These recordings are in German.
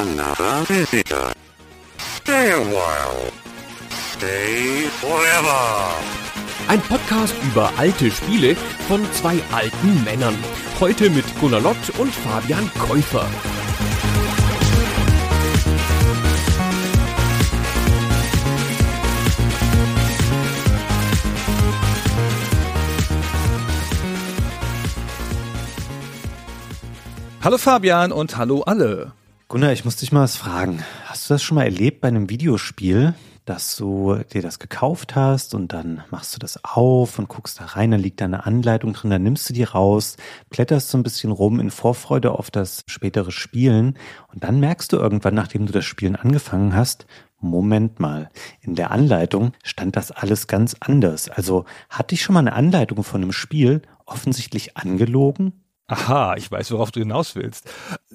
another visitor. Stay a while. Stay forever. Ein Podcast über alte Spiele von zwei alten Männern. Heute mit Gunnar Lott und Fabian Käufer. Hallo Fabian und hallo alle. Gunnar, ich muss dich mal was fragen. Hast du das schon mal erlebt bei einem Videospiel, dass du dir das gekauft hast und dann machst du das auf und guckst da rein, dann liegt da eine Anleitung drin, dann nimmst du die raus, blätterst so ein bisschen rum in Vorfreude auf das spätere Spielen und dann merkst du irgendwann, nachdem du das Spielen angefangen hast, Moment mal, in der Anleitung stand das alles ganz anders. Also hatte ich schon mal eine Anleitung von einem Spiel offensichtlich angelogen? Aha, ich weiß, worauf du hinaus willst.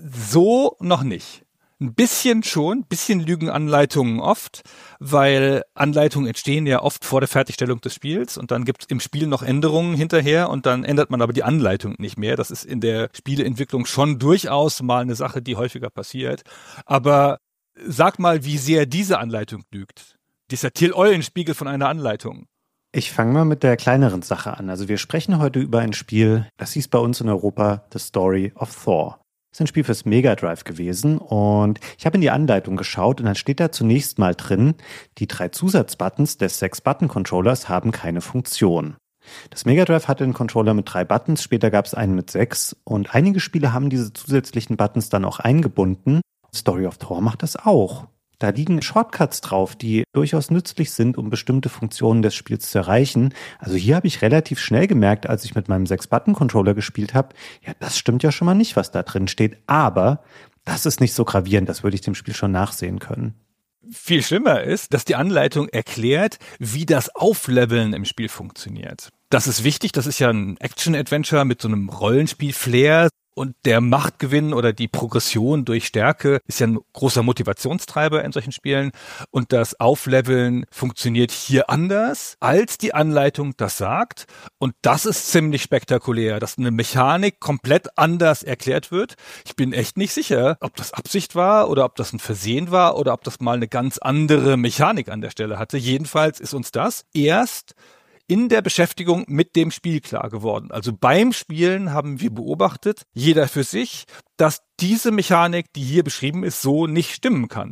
So noch nicht. Ein bisschen schon, ein bisschen lügen Anleitungen oft, weil Anleitungen entstehen ja oft vor der Fertigstellung des Spiels und dann gibt es im Spiel noch Änderungen hinterher und dann ändert man aber die Anleitung nicht mehr. Das ist in der Spieleentwicklung schon durchaus mal eine Sache, die häufiger passiert. Aber sag mal, wie sehr diese Anleitung lügt. Dieser Till-Eulenspiegel von einer Anleitung. Ich fange mal mit der kleineren Sache an. Also wir sprechen heute über ein Spiel, das hieß bei uns in Europa The Story of Thor. Das ist ein Spiel fürs Mega Drive gewesen und ich habe in die Anleitung geschaut und dann steht da zunächst mal drin, die 3 Zusatzbuttons des 6-Button-Controllers haben keine Funktion. Das Mega Drive hatte einen Controller mit 3 Buttons, später gab es einen mit 6 und einige Spiele haben diese zusätzlichen Buttons dann auch eingebunden. Story of Thor macht das auch. Da liegen Shortcuts drauf, die durchaus nützlich sind, um bestimmte Funktionen des Spiels zu erreichen. Also hier habe ich relativ schnell gemerkt, als ich mit meinem 6-Button-Controller gespielt habe, ja, das stimmt ja schon mal nicht, was da drin steht. Aber das ist nicht so gravierend, das würde ich dem Spiel schon nachsehen können. Viel schlimmer ist, dass die Anleitung erklärt, wie das Aufleveln im Spiel funktioniert. Das ist wichtig, das ist ja ein Action-Adventure mit so einem Rollenspiel-Flair. Und der Machtgewinn oder die Progression durch Stärke ist ja ein großer Motivationstreiber in solchen Spielen. Und das Aufleveln funktioniert hier anders, als die Anleitung das sagt. Und das ist ziemlich spektakulär, dass eine Mechanik komplett anders erklärt wird. Ich bin echt nicht sicher, ob das Absicht war oder ob das ein Versehen war oder ob das mal eine ganz andere Mechanik an der Stelle hatte. Jedenfalls ist uns das erst in der Beschäftigung mit dem Spiel klar geworden. Also beim Spielen haben wir beobachtet, jeder für sich, dass diese Mechanik, die hier beschrieben ist, so nicht stimmen kann.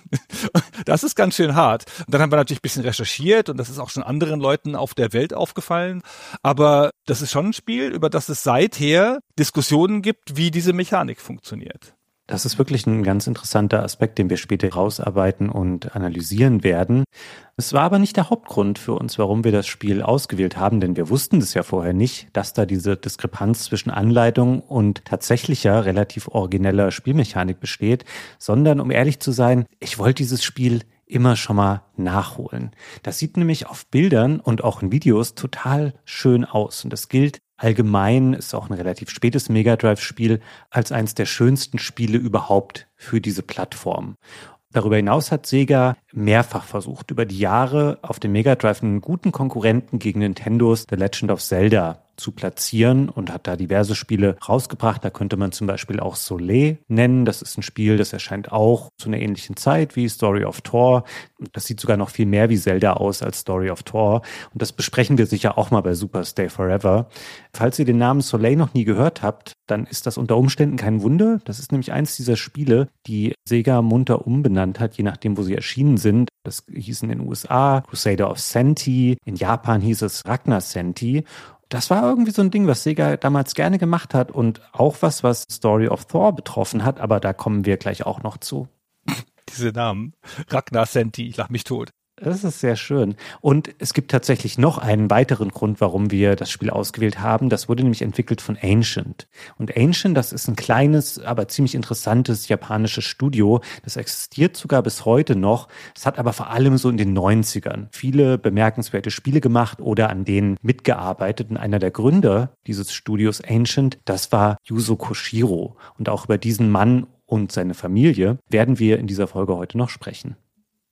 Das ist ganz schön hart. Und dann haben wir natürlich ein bisschen recherchiert und das ist auch schon anderen Leuten auf der Welt aufgefallen. Aber das ist schon ein Spiel, über das es seither Diskussionen gibt, wie diese Mechanik funktioniert. Das ist wirklich ein ganz interessanter Aspekt, den wir später rausarbeiten und analysieren werden. Es war aber nicht der Hauptgrund für uns, warum wir das Spiel ausgewählt haben, denn wir wussten das ja vorher nicht, dass da diese Diskrepanz zwischen Anleitung und tatsächlicher, relativ origineller Spielmechanik besteht, sondern, um ehrlich zu sein, ich wollte dieses Spiel immer schon mal nachholen. Das sieht nämlich auf Bildern und auch in Videos total schön aus und das gilt allgemein, ist auch ein relativ spätes Mega Drive-Spiel, als eines der schönsten Spiele überhaupt für diese Plattform. Darüber hinaus hat Sega mehrfach versucht, über die Jahre auf dem Mega Drive einen guten Konkurrenten gegen Nintendos The Legend of Zelda zu platzieren und hat da diverse Spiele rausgebracht. Da könnte man zum Beispiel auch Soleil nennen. Das ist ein Spiel, das erscheint auch zu einer ähnlichen Zeit wie Story of Thor. Das sieht sogar noch viel mehr wie Zelda aus als Story of Thor. Und das besprechen wir sicher auch mal bei Super Stay Forever. Falls ihr den Namen Soleil noch nie gehört habt, dann ist das unter Umständen kein Wunder. Das ist nämlich eins dieser Spiele, die Sega munter umbenannt hat, je nachdem, wo sie erschienen sind. Das hieß in den USA Crusader of Senti. In Japan hieß es Ragnar Senti. Das war irgendwie so ein Ding, was Sega damals gerne gemacht hat und auch was Story of Thor betroffen hat, aber da kommen wir gleich auch noch zu. Diese Namen. Ragnar Senti, ich lach mich tot. Das ist sehr schön. Und es gibt tatsächlich noch einen weiteren Grund, warum wir das Spiel ausgewählt haben. Das wurde nämlich entwickelt von Ancient. Und Ancient, das ist ein kleines, aber ziemlich interessantes japanisches Studio. Das existiert sogar bis heute noch. Es hat aber vor allem so in den 90ern viele bemerkenswerte Spiele gemacht oder an denen mitgearbeitet. Und einer der Gründer dieses Studios Ancient, das war Yuzo Koshiro. Und auch über diesen Mann und seine Familie werden wir in dieser Folge heute noch sprechen.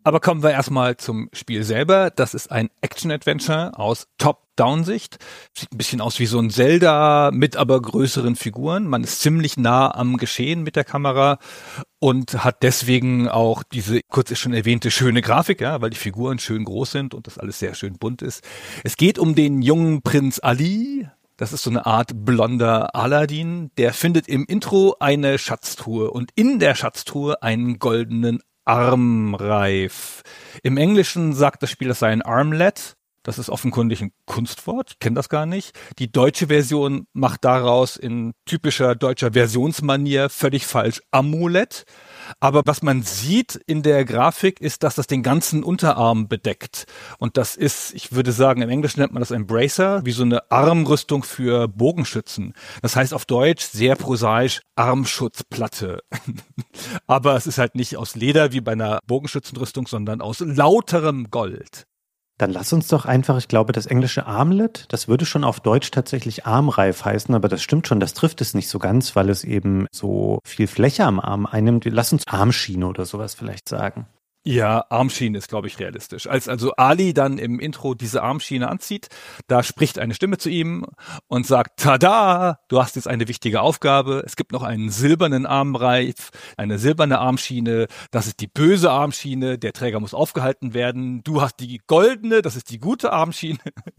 Aber kommen wir erstmal zum Spiel selber. Das ist ein Action-Adventure aus Top-Down-Sicht. Sieht ein bisschen aus wie so ein Zelda mit aber größeren Figuren. Man ist ziemlich nah am Geschehen mit der Kamera und hat deswegen auch diese kurz schon erwähnte schöne Grafik, ja, weil die Figuren schön groß sind und das alles sehr schön bunt ist. Es geht um den jungen Prinz Ali. Das ist so eine Art blonder Aladdin. Der findet im Intro eine Schatztruhe und in der Schatztruhe einen goldenen Armreif. Im Englischen sagt das Spiel, das sei ein Armlet. Das ist offenkundig ein Kunstwort. Ich kenne das gar nicht. Die deutsche Version macht daraus in typischer deutscher Versionsmanier völlig falsch Amulett. Aber was man sieht in der Grafik ist, dass das den ganzen Unterarm bedeckt. Und das ist, ich würde sagen, im Englischen nennt man das ein Bracer, wie so eine Armrüstung für Bogenschützen. Das heißt auf Deutsch sehr prosaisch Armschutzplatte. Aber es ist halt nicht aus Leder wie bei einer Bogenschützenrüstung, sondern aus lauterem Gold. Dann lass uns doch einfach, ich glaube, das englische Armlet, das würde schon auf Deutsch tatsächlich Armreif heißen, aber das stimmt schon, das trifft es nicht so ganz, weil es eben so viel Fläche am Arm einnimmt. Lass uns Armschiene oder sowas vielleicht sagen. Ja, Armschiene ist, glaube ich, realistisch. Als also Ali dann im Intro diese Armschiene anzieht, da spricht eine Stimme zu ihm und sagt, tada, du hast jetzt eine wichtige Aufgabe. Es gibt noch einen silbernen Armreif, eine silberne Armschiene. Das ist die böse Armschiene. Der Träger muss aufgehalten werden. Du hast die goldene, das ist die gute Armschiene.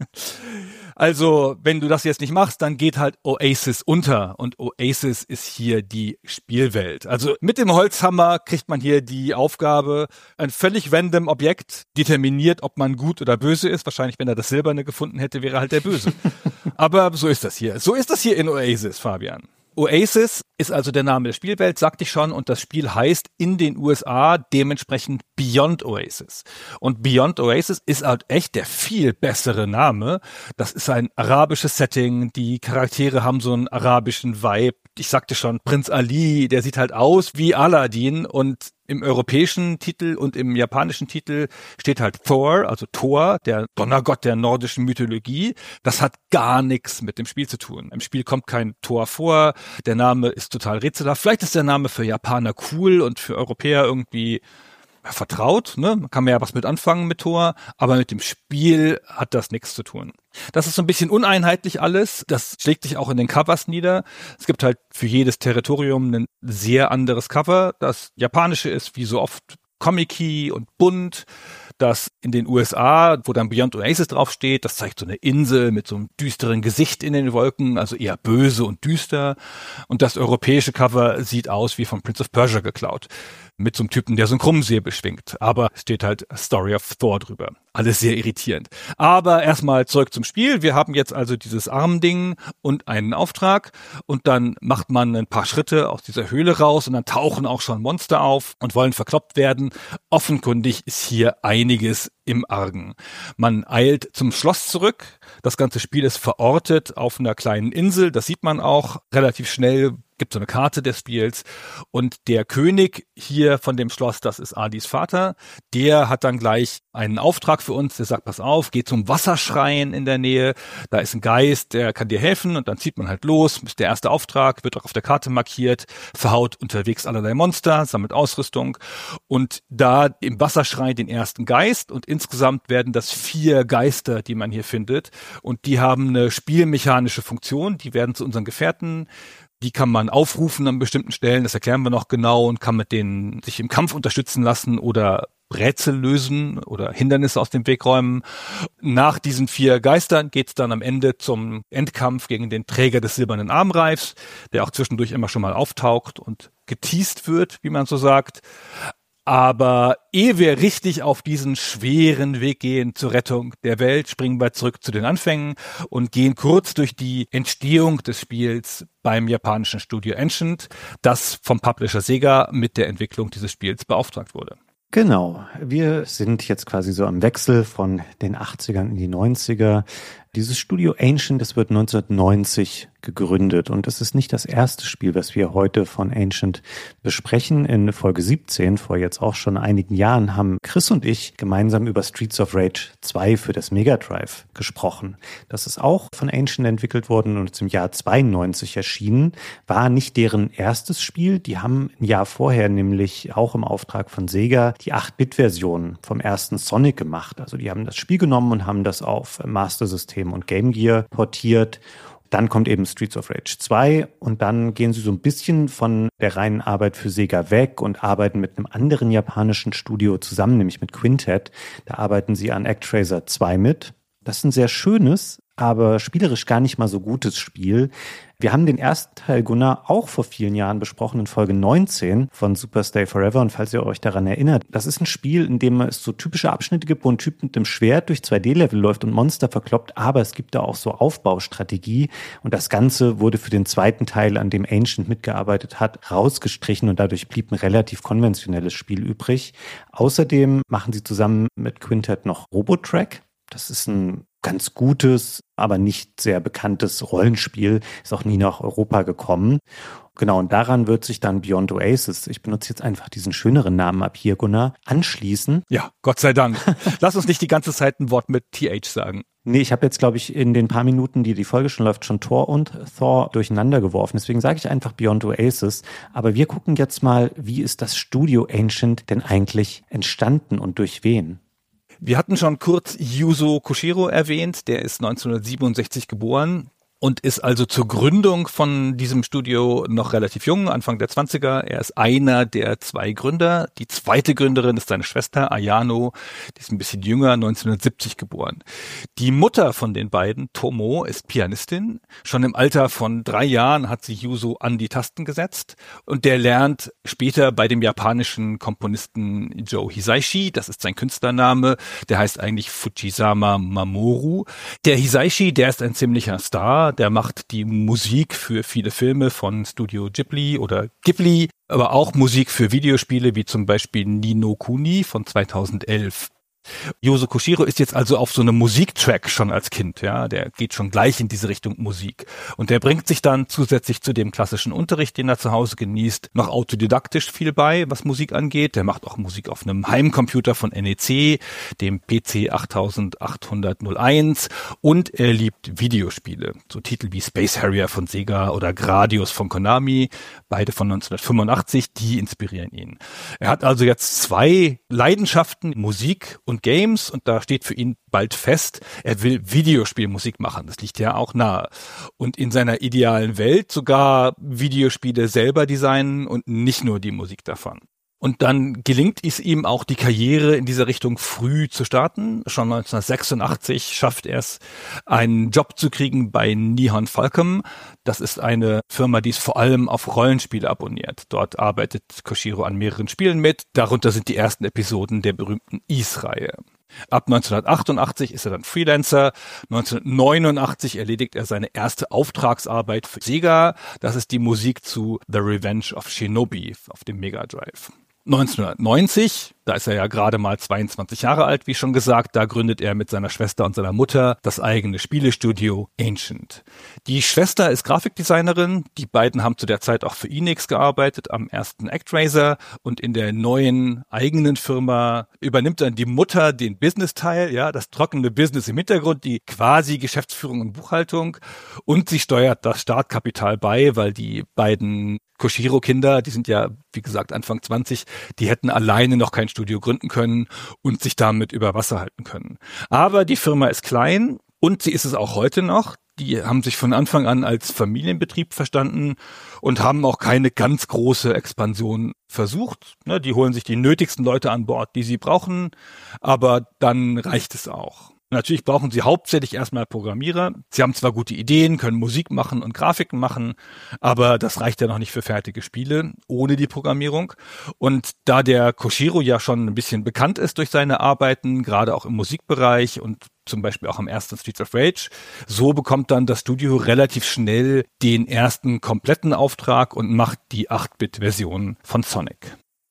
Also, wenn du das jetzt nicht machst, dann geht halt Oasis unter. Und Oasis ist hier die Spielwelt. Also mit dem Holzhammer kriegt man hier die Aufgabe, ein völlig random Objekt determiniert, ob man gut oder böse ist. Wahrscheinlich, wenn er das Silberne gefunden hätte, wäre er halt der Böse. Aber so ist das hier. So ist das hier in Oasis, Fabian. Oasis ist also der Name der Spielwelt, sagte ich schon, und das Spiel heißt in den USA dementsprechend Beyond Oasis. Und Beyond Oasis ist halt echt der viel bessere Name. Das ist ein arabisches Setting, die Charaktere haben so einen arabischen Vibe. Ich sagte schon, Prinz Ali, der sieht halt aus wie Aladdin und im europäischen Titel und im japanischen Titel steht halt Thor, also Thor, der Donnergott der nordischen Mythologie. Das hat gar nichts mit dem Spiel zu tun. Im Spiel kommt kein Thor vor. Der Name ist total rätselhaft. Vielleicht ist der Name für Japaner cool und für Europäer irgendwie vertraut, ne? Man kann ja was mit anfangen mit Thor, aber mit dem Spiel hat das nichts zu tun. Das ist so ein bisschen uneinheitlich alles. Das schlägt sich auch in den Covers nieder. Es gibt halt für jedes Territorium ein sehr anderes Cover. Das japanische ist wie so oft comic-y und bunt. Das in den USA, wo dann Beyond Oasis draufsteht, das zeigt so eine Insel mit so einem düsteren Gesicht in den Wolken, also eher böse und düster. Und das europäische Cover sieht aus wie von Prince of Persia geklaut. Mit so einem Typen, der so einen Krummsäbel schwingt. Aber steht halt Story of Thor drüber. Alles sehr irritierend. Aber erstmal zurück zum Spiel. Wir haben jetzt also dieses Armding und einen Auftrag. Und dann macht man ein paar Schritte aus dieser Höhle raus und dann tauchen auch schon Monster auf und wollen verkloppt werden. Offenkundig ist hier einiges im Argen. Man eilt zum Schloss zurück. Das ganze Spiel ist verortet auf einer kleinen Insel. Das sieht man auch relativ schnell. Gibt so eine Karte des Spiels und der König hier von dem Schloss, das ist Alis Vater, der hat dann gleich einen Auftrag für uns, der sagt, pass auf, geh zum Wasserschrein in der Nähe, da ist ein Geist, der kann dir helfen und dann zieht man halt los, ist der erste Auftrag, wird auch auf der Karte markiert, verhaut unterwegs allerlei Monster, sammelt Ausrüstung und da im Wasserschrein den ersten Geist und insgesamt werden das 4 Geister, die man hier findet und die haben eine spielmechanische Funktion, die werden zu unseren Gefährten. Die kann man aufrufen an bestimmten Stellen, das erklären wir noch genau und kann mit denen sich im Kampf unterstützen lassen oder Rätsel lösen oder Hindernisse aus dem Weg räumen. Nach diesen 4 Geistern geht's dann am Ende zum Endkampf gegen den Träger des silbernen Armreifs, der auch zwischendurch immer schon mal auftaucht und geteased wird, wie man so sagt. Aber ehe wir richtig auf diesen schweren Weg gehen zur Rettung der Welt, springen wir zurück zu den Anfängen und gehen kurz durch die Entstehung des Spiels beim japanischen Studio Ancient, das vom Publisher Sega mit der Entwicklung dieses Spiels beauftragt wurde. Genau, wir sind jetzt quasi so am Wechsel von den 80ern in die 90er. Dieses Studio Ancient, das wird 1990 gegründet und es ist nicht das erste Spiel, was wir heute von Ancient besprechen. In Folge 17, vor jetzt auch schon einigen Jahren, haben Chris und ich gemeinsam über Streets of Rage 2 für das Mega Drive gesprochen. Das ist auch von Ancient entwickelt worden und ist im Jahr 92 erschienen. War nicht deren erstes Spiel. Die haben ein Jahr vorher nämlich auch im Auftrag von Sega die 8-Bit-Version vom ersten Sonic gemacht. Also die haben das Spiel genommen und haben das auf Master System und Game Gear portiert. Dann kommt eben Streets of Rage 2 und dann gehen sie so ein bisschen von der reinen Arbeit für Sega weg und arbeiten mit einem anderen japanischen Studio zusammen, nämlich mit Quintet. Da arbeiten sie an ActRaiser 2 mit. Das ist ein sehr schönes, aber spielerisch gar nicht mal so gutes Spiel. Wir haben den ersten Teil, Gunnar, auch vor vielen Jahren besprochen in Folge 19 von Super Stay Forever. Und falls ihr euch daran erinnert, das ist ein Spiel, in dem es so typische Abschnitte gibt, wo ein Typ mit dem Schwert durch 2D-Level läuft und Monster verkloppt. Aber es gibt da auch so Aufbaustrategie. Und das Ganze wurde für den zweiten Teil, an dem Ancient mitgearbeitet hat, rausgestrichen. Und dadurch blieb ein relativ konventionelles Spiel übrig. Außerdem machen sie zusammen mit Quintet noch Robotrack. Das ist ein ganz gutes, aber nicht sehr bekanntes Rollenspiel, ist auch nie nach Europa gekommen. Genau, und daran wird sich dann Beyond Oasis, ich benutze jetzt einfach diesen schöneren Namen ab hier, Gunnar, anschließen. Ja, Gott sei Dank. Lass uns nicht die ganze Zeit ein Wort mit TH sagen. Nee, ich habe jetzt, glaube ich, in den paar Minuten, die Folge schon läuft, schon Tor und Thor durcheinander geworfen. Deswegen sage ich einfach Beyond Oasis. Aber wir gucken jetzt mal, wie ist das Studio Ancient denn eigentlich entstanden und durch wen? Wir hatten schon kurz Yuzo Koshiro erwähnt, der ist 1967 geboren und ist also zur Gründung von diesem Studio noch relativ jung, Anfang der 20er. Er ist einer der 2 Gründer. Die zweite Gründerin ist seine Schwester Ayano, die ist ein bisschen jünger, 1970 geboren. Die Mutter von den beiden, Tomo, ist Pianistin. Schon im Alter von 3 Jahren hat sie Yuzo an die Tasten gesetzt und der lernt später bei dem japanischen Komponisten Joe Hisaishi, das ist sein Künstlername, der heißt eigentlich Fujisama Mamoru. Der Hisaishi, der ist ein ziemlicher Star, der macht die Musik für viele Filme von Studio Ghibli oder Ghibli, aber auch Musik für Videospiele wie zum Beispiel Ni no Kuni von 2011. Yuzo Koshiro ist jetzt also auf so einem Musiktrack schon als Kind, ja, der geht schon gleich in diese Richtung Musik und der bringt sich dann zusätzlich zu dem klassischen Unterricht, den er zu Hause genießt, noch autodidaktisch viel bei, was Musik angeht. Der macht auch Musik auf einem Heimcomputer von NEC, dem PC 8801 und er liebt Videospiele, so Titel wie Space Harrier von Sega oder Gradius von Konami, beide von 1985, die inspirieren ihn. Er hat also jetzt 2 Leidenschaften, Musik und Games und da steht für ihn bald fest, er will Videospielmusik machen. Das liegt ja auch nahe. Und in seiner idealen Welt sogar Videospiele selber designen und nicht nur die Musik davon. Und dann gelingt es ihm auch, die Karriere in dieser Richtung früh zu starten. Schon 1986 schafft er es, einen Job zu kriegen bei Nihon Falcom. Das ist eine Firma, die es vor allem auf Rollenspiele abonniert. Dort arbeitet Koshiro an mehreren Spielen mit. Darunter sind die ersten Episoden der berühmten Ys-Reihe. Ab 1988 ist er dann Freelancer. 1989 erledigt er seine erste Auftragsarbeit für Sega. Das ist die Musik zu The Revenge of Shinobi auf dem Mega Drive. 1990, da ist er ja gerade mal 22 Jahre alt, wie schon gesagt, da gründet er mit seiner Schwester und seiner Mutter das eigene Spielestudio Ancient. Die Schwester ist Grafikdesignerin, die beiden haben zu der Zeit auch für Enix gearbeitet, am ersten ActRaiser und in der neuen eigenen Firma übernimmt dann die Mutter den Business-Teil, ja, das trockene Business im Hintergrund, die quasi Geschäftsführung und Buchhaltung und sie steuert das Startkapital bei, weil die beiden Koshiro-Kinder, die sind ja, wie gesagt, Anfang 20, die hätten alleine noch kein Studio gründen können und sich damit über Wasser halten können. Aber die Firma ist klein und sie ist es auch heute noch. Die haben sich von Anfang an als Familienbetrieb verstanden und haben auch keine ganz große Expansion versucht. Die holen sich die nötigsten Leute an Bord, die sie brauchen, aber dann reicht es auch. Natürlich brauchen sie hauptsächlich erstmal Programmierer. Sie haben zwar gute Ideen, können Musik machen und Grafiken machen, aber das reicht ja noch nicht für fertige Spiele ohne die Programmierung. Und da der Koshiro ja schon ein bisschen bekannt ist durch seine Arbeiten, gerade auch im Musikbereich und zum Beispiel auch am ersten Streets of Rage, so bekommt dann das Studio relativ schnell den ersten kompletten Auftrag und macht die 8-Bit-Version von Sonic. Wir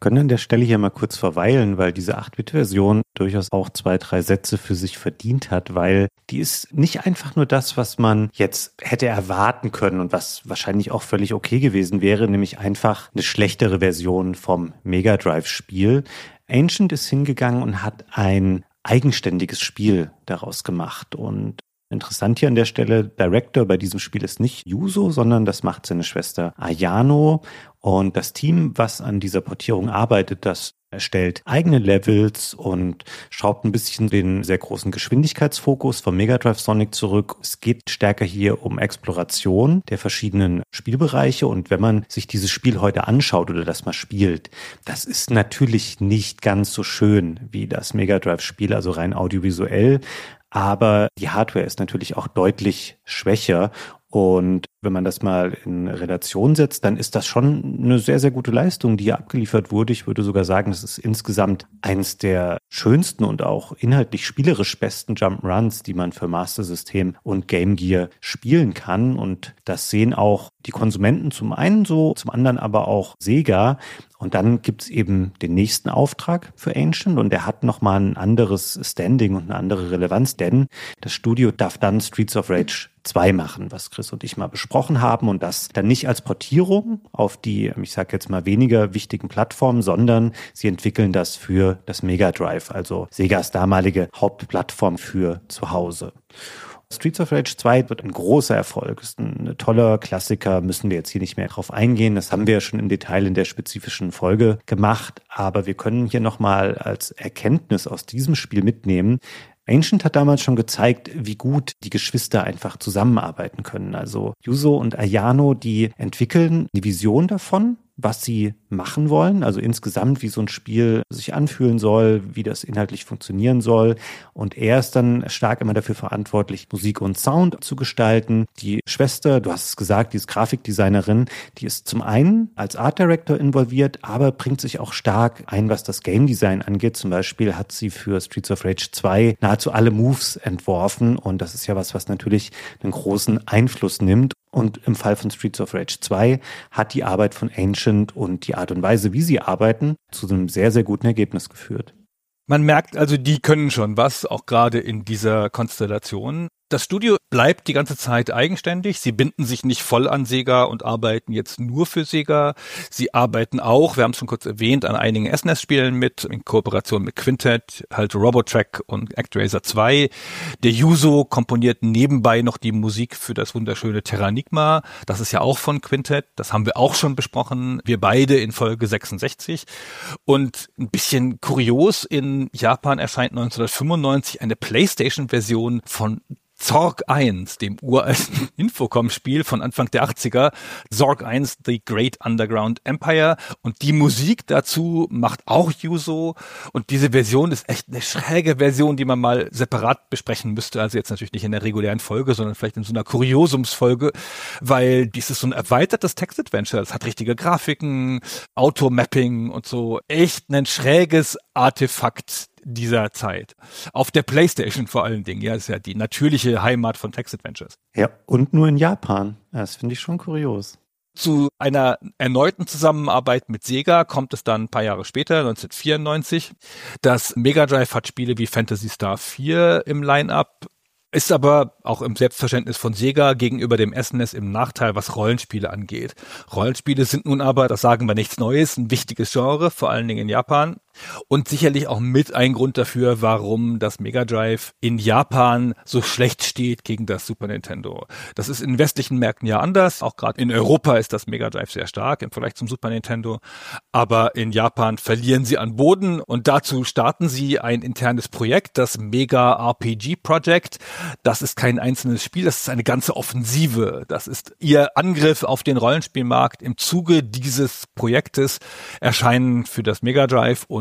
können an der Stelle hier mal kurz verweilen, weil diese 8-Bit-Version durchaus auch 2, 3 Sätze für sich verdient hat, weil die ist nicht einfach nur das, was man jetzt hätte erwarten können und was wahrscheinlich auch völlig okay gewesen wäre, nämlich einfach eine schlechtere Version vom Mega Drive-Spiel. Ancient ist hingegangen und hat ein eigenständiges Spiel daraus gemacht. Und interessant hier an der Stelle, Director bei diesem Spiel ist nicht Yuzo, sondern das macht seine Schwester Ayano. Und das Team, was an dieser Portierung arbeitet, das erstellt eigene Levels und schraubt ein bisschen den sehr großen Geschwindigkeitsfokus vom Mega Drive Sonic zurück. Es geht stärker hier um Exploration der verschiedenen Spielbereiche. Und wenn man sich dieses Spiel heute anschaut oder das mal spielt, das ist natürlich nicht ganz so schön wie das Mega Drive Spiel, also rein audiovisuell. Aber die Hardware ist natürlich auch deutlich schwächer. Und wenn man das mal in Relation setzt, dann ist das schon eine sehr, sehr gute Leistung, die hier abgeliefert wurde. Ich würde sogar sagen, das ist insgesamt eins der schönsten und auch inhaltlich spielerisch besten Jump'n'Runs, die man für Master System und Game Gear spielen kann. Und das sehen auch die Konsumenten zum einen so, zum anderen aber auch Sega. Und dann gibt's eben den nächsten Auftrag für Ancient und der hat nochmal ein anderes Standing und eine andere Relevanz, denn das Studio darf dann Streets of Rage 2 machen, was Chris und ich mal besprochen haben und das dann nicht als Portierung auf die, ich sage jetzt mal weniger wichtigen Plattformen, sondern sie entwickeln das für das Mega Drive, also Segas damalige Hauptplattform für zu Hause. Streets of Rage 2 wird ein großer Erfolg, ist ein toller Klassiker, müssen wir jetzt hier nicht mehr drauf eingehen. Das haben wir ja schon im Detail in der spezifischen Folge gemacht, aber wir können hier nochmal als Erkenntnis aus diesem Spiel mitnehmen. Ancient hat damals schon gezeigt, wie gut die Geschwister einfach zusammenarbeiten können. Also Yuzo und Ayano, die entwickeln die Vision davon, was sie machen wollen, also insgesamt, wie so ein Spiel sich anfühlen soll, wie das inhaltlich funktionieren soll. Und er ist dann stark immer dafür verantwortlich, Musik und Sound zu gestalten. Die Schwester, du hast es gesagt, die ist Grafikdesignerin, die ist zum einen als Art Director involviert, aber bringt sich auch stark ein, was das Game Design angeht. Zum Beispiel hat sie für Streets of Rage 2 nahezu alle Moves entworfen und das ist ja was natürlich einen großen Einfluss nimmt. Und im Fall von Streets of Rage 2 hat die Arbeit von Ancient und die Art und Weise, wie sie arbeiten, zu einem sehr, sehr guten Ergebnis geführt. Man merkt also, die können schon was, auch gerade in dieser Konstellation. Das Studio bleibt die ganze Zeit eigenständig. Sie binden sich nicht voll an Sega und arbeiten jetzt nur für Sega. Sie arbeiten auch, wir haben es schon kurz erwähnt, an einigen SNES-Spielen mit, in Kooperation mit Quintet, halt Robotrack und ActRaiser 2. Der Yuzo komponiert nebenbei noch die Musik für das wunderschöne Terranigma. Das ist ja auch von Quintet. Das haben wir auch schon besprochen. Wir beide in Folge 66. Und ein bisschen kurios, in Japan erscheint 1995 eine PlayStation-Version von Zork 1, dem uralten Infocom-Spiel von Anfang der 80er, Zork 1, The Great Underground Empire, und die Musik dazu macht auch Yuzo, und diese Version ist echt eine schräge Version, die man mal separat besprechen müsste, also jetzt natürlich nicht in der regulären Folge, sondern vielleicht in so einer Kuriosumsfolge, weil dies ist so ein erweitertes Text-Adventure, das hat richtige Grafiken, Automapping und so, echt ein schräges Artefakt dieser Zeit. Auf der PlayStation vor allen Dingen. Ja, ist ja die natürliche Heimat von Text-Adventures. Ja, und nur in Japan. Das finde ich schon kurios. Zu einer erneuten Zusammenarbeit mit Sega kommt es dann ein paar Jahre später, 1994. Das Mega Drive hat Spiele wie Phantasy Star 4 im Line-Up, ist aber auch im Selbstverständnis von Sega gegenüber dem SNES im Nachteil, was Rollenspiele angeht. Rollenspiele sind nun aber, das sagen wir nichts Neues, ein wichtiges Genre, vor allen Dingen in Japan. Und sicherlich auch mit ein Grund dafür, warum das Mega Drive in Japan so schlecht steht gegen das Super Nintendo. Das ist in westlichen Märkten ja anders. Auch gerade in Europa ist das Mega Drive sehr stark im Vergleich zum Super Nintendo. Aber in Japan verlieren sie an Boden und dazu starten sie ein internes Projekt, das Mega RPG Project. Das ist kein einzelnes Spiel, das ist eine ganze Offensive. Das ist ihr Angriff auf den Rollenspielmarkt. Im Zuge dieses Projektes erscheinen für das Mega Drive und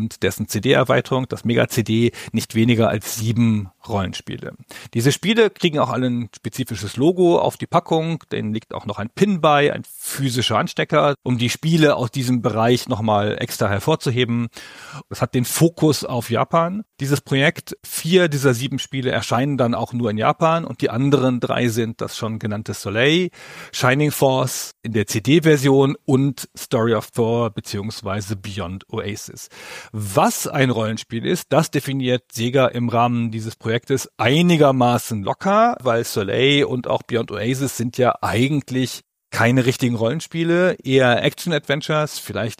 und dessen CD-Erweiterung, das Mega-CD, nicht weniger als 7 Rollenspiele. Diese Spiele kriegen auch alle ein spezifisches Logo auf die Packung, denen liegt auch noch ein Pin bei, ein physischer Anstecker, um die Spiele aus diesem Bereich nochmal extra hervorzuheben. Es hat den Fokus auf Japan. Dieses Projekt, 4 dieser 7 Spiele erscheinen dann auch nur in Japan und die anderen 3 sind das schon genannte Soleil, Shining Force in der CD-Version und Story of Thor bzw. Beyond Oasis. Was ein Rollenspiel ist, das definiert Sega im Rahmen dieses Projektes einigermaßen locker, weil Soleil und auch Beyond Oasis sind ja eigentlich keine richtigen Rollenspiele, eher Action-Adventures, vielleicht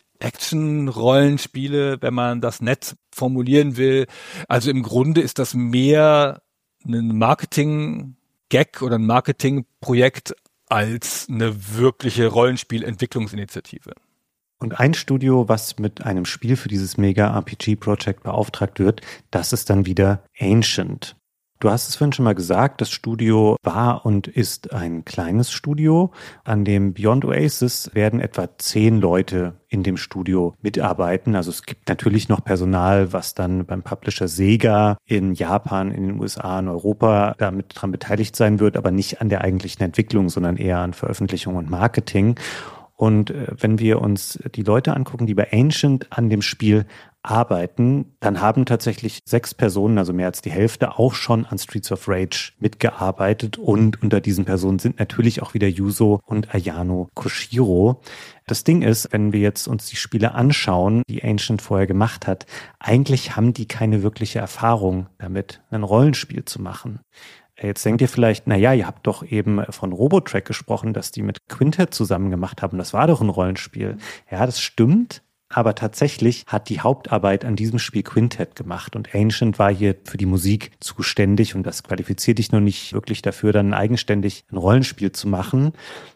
Action-Rollenspiele, wenn man das nett formulieren will. Also im Grunde ist das mehr ein Marketing-Gag oder ein Marketing-Projekt als eine wirkliche Rollenspiel-Entwicklungsinitiative. Und ein Studio, was mit einem Spiel für dieses Mega-RPG-Projekt beauftragt wird, das ist dann wieder Ancient. Du hast es vorhin schon mal gesagt, das Studio war und ist ein kleines Studio. An dem Beyond Oasis werden etwa 10 Leute in dem Studio mitarbeiten. Also es gibt natürlich noch Personal, was dann beim Publisher Sega in Japan, in den USA, in Europa damit dran beteiligt sein wird, aber nicht an der eigentlichen Entwicklung, sondern eher an Veröffentlichung und Marketing. Und wenn wir uns die Leute angucken, die bei Ancient an dem Spiel arbeiten, dann haben tatsächlich 6 Personen, also mehr als die Hälfte, auch schon an Streets of Rage mitgearbeitet. Und unter diesen Personen sind natürlich auch wieder Yuzo und Ayano Koshiro. Das Ding ist, wenn wir jetzt uns die Spiele anschauen, die Ancient vorher gemacht hat, eigentlich haben die keine wirkliche Erfahrung damit, ein Rollenspiel zu machen. Jetzt denkt ihr vielleicht, ihr habt doch eben von Robotrack gesprochen, dass die mit Quintet zusammen gemacht haben. Das war doch ein Rollenspiel. Ja, das stimmt. Aber tatsächlich hat die Hauptarbeit an diesem Spiel Quintet gemacht und Ancient war hier für die Musik zuständig und das qualifiziert dich noch nicht wirklich dafür, dann eigenständig ein Rollenspiel zu machen.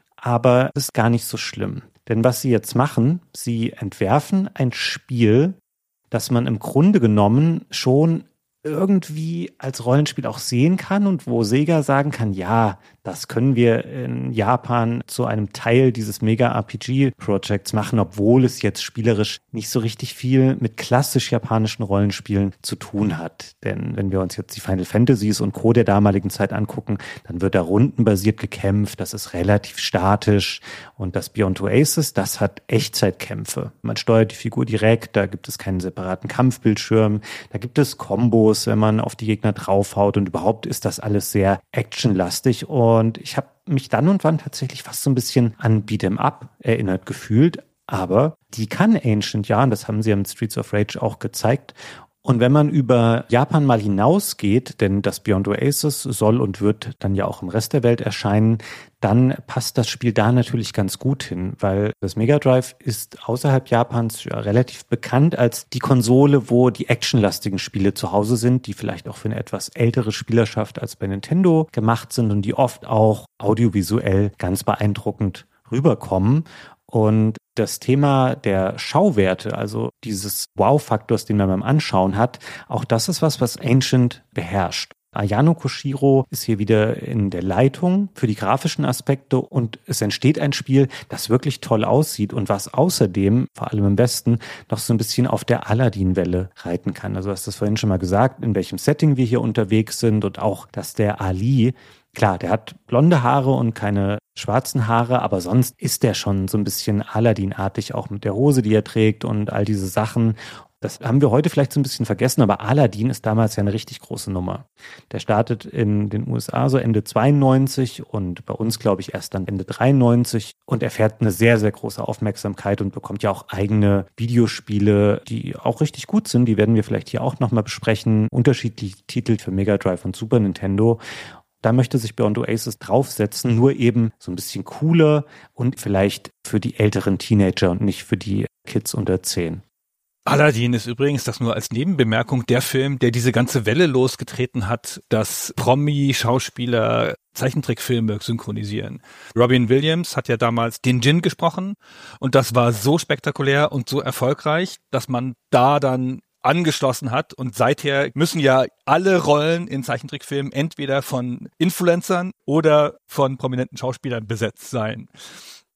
Aber das ist gar nicht so schlimm. Denn was sie jetzt machen, sie entwerfen ein Spiel, das man im Grunde genommen schon irgendwie als Rollenspiel auch sehen kann und wo Sega sagen kann, ja, das können wir in Japan zu einem Teil dieses Mega-RPG-Projekts machen, obwohl es jetzt spielerisch nicht so richtig viel mit klassisch japanischen Rollenspielen zu tun hat. Denn wenn wir uns jetzt die Final Fantasies und Co. der damaligen Zeit angucken, dann wird da rundenbasiert gekämpft, das ist relativ statisch und das Beyond Oasis, das hat Echtzeitkämpfe. Man steuert die Figur direkt, da gibt es keinen separaten Kampfbildschirm, da gibt es Kombos, wenn man auf die Gegner draufhaut und überhaupt ist das alles sehr actionlastig und ich habe mich dann und wann tatsächlich fast so ein bisschen an Beat'em Up erinnert gefühlt, aber die kann Ancient ja, und das haben sie ja mit Streets of Rage auch gezeigt. Und wenn man über Japan mal hinausgeht, denn das Beyond Oasis soll und wird dann ja auch im Rest der Welt erscheinen, dann passt das Spiel da natürlich ganz gut hin, weil das Mega Drive ist außerhalb Japans ja relativ bekannt als die Konsole, wo die actionlastigen Spiele zu Hause sind, die vielleicht auch für eine etwas ältere Spielerschaft als bei Nintendo gemacht sind und die oft auch audiovisuell ganz beeindruckend rüberkommen. Und das Thema der Schauwerte, also dieses Wow-Faktors, den man beim Anschauen hat, auch das ist was Ancient beherrscht. Ayano Koshiro ist hier wieder in der Leitung für die grafischen Aspekte und es entsteht ein Spiel, das wirklich toll aussieht und was außerdem, vor allem im Westen, noch so ein bisschen auf der Aladdin-Welle reiten kann. Also du hast das vorhin schon mal gesagt, in welchem Setting wir hier unterwegs sind und auch, dass der Ali, klar, der hat blonde Haare und keine schwarzen Haare, aber sonst ist der schon so ein bisschen Aladdin-artig, auch mit der Hose, die er trägt und all diese Sachen. Das haben wir heute vielleicht so ein bisschen vergessen, aber Aladdin ist damals ja eine richtig große Nummer. Der startet in den USA so Ende 92 und bei uns, glaube ich, erst dann Ende 93 und erfährt eine sehr, sehr große Aufmerksamkeit und bekommt ja auch eigene Videospiele, die auch richtig gut sind. Die werden wir vielleicht hier auch nochmal besprechen. Unterschiedliche Titel für Mega Drive und Super Nintendo. Da möchte sich Beyond Oasis draufsetzen, nur eben so ein bisschen cooler und vielleicht für die älteren Teenager und nicht für die Kids unter 10. Aladdin ist übrigens, das nur als Nebenbemerkung, der Film, der diese ganze Welle losgetreten hat, dass Promi-Schauspieler Zeichentrickfilme synchronisieren. Robin Williams hat ja damals den Djinn gesprochen und das war so spektakulär und so erfolgreich, dass man da dann angeschlossen hat und seither müssen ja alle Rollen in Zeichentrickfilmen entweder von Influencern oder von prominenten Schauspielern besetzt sein.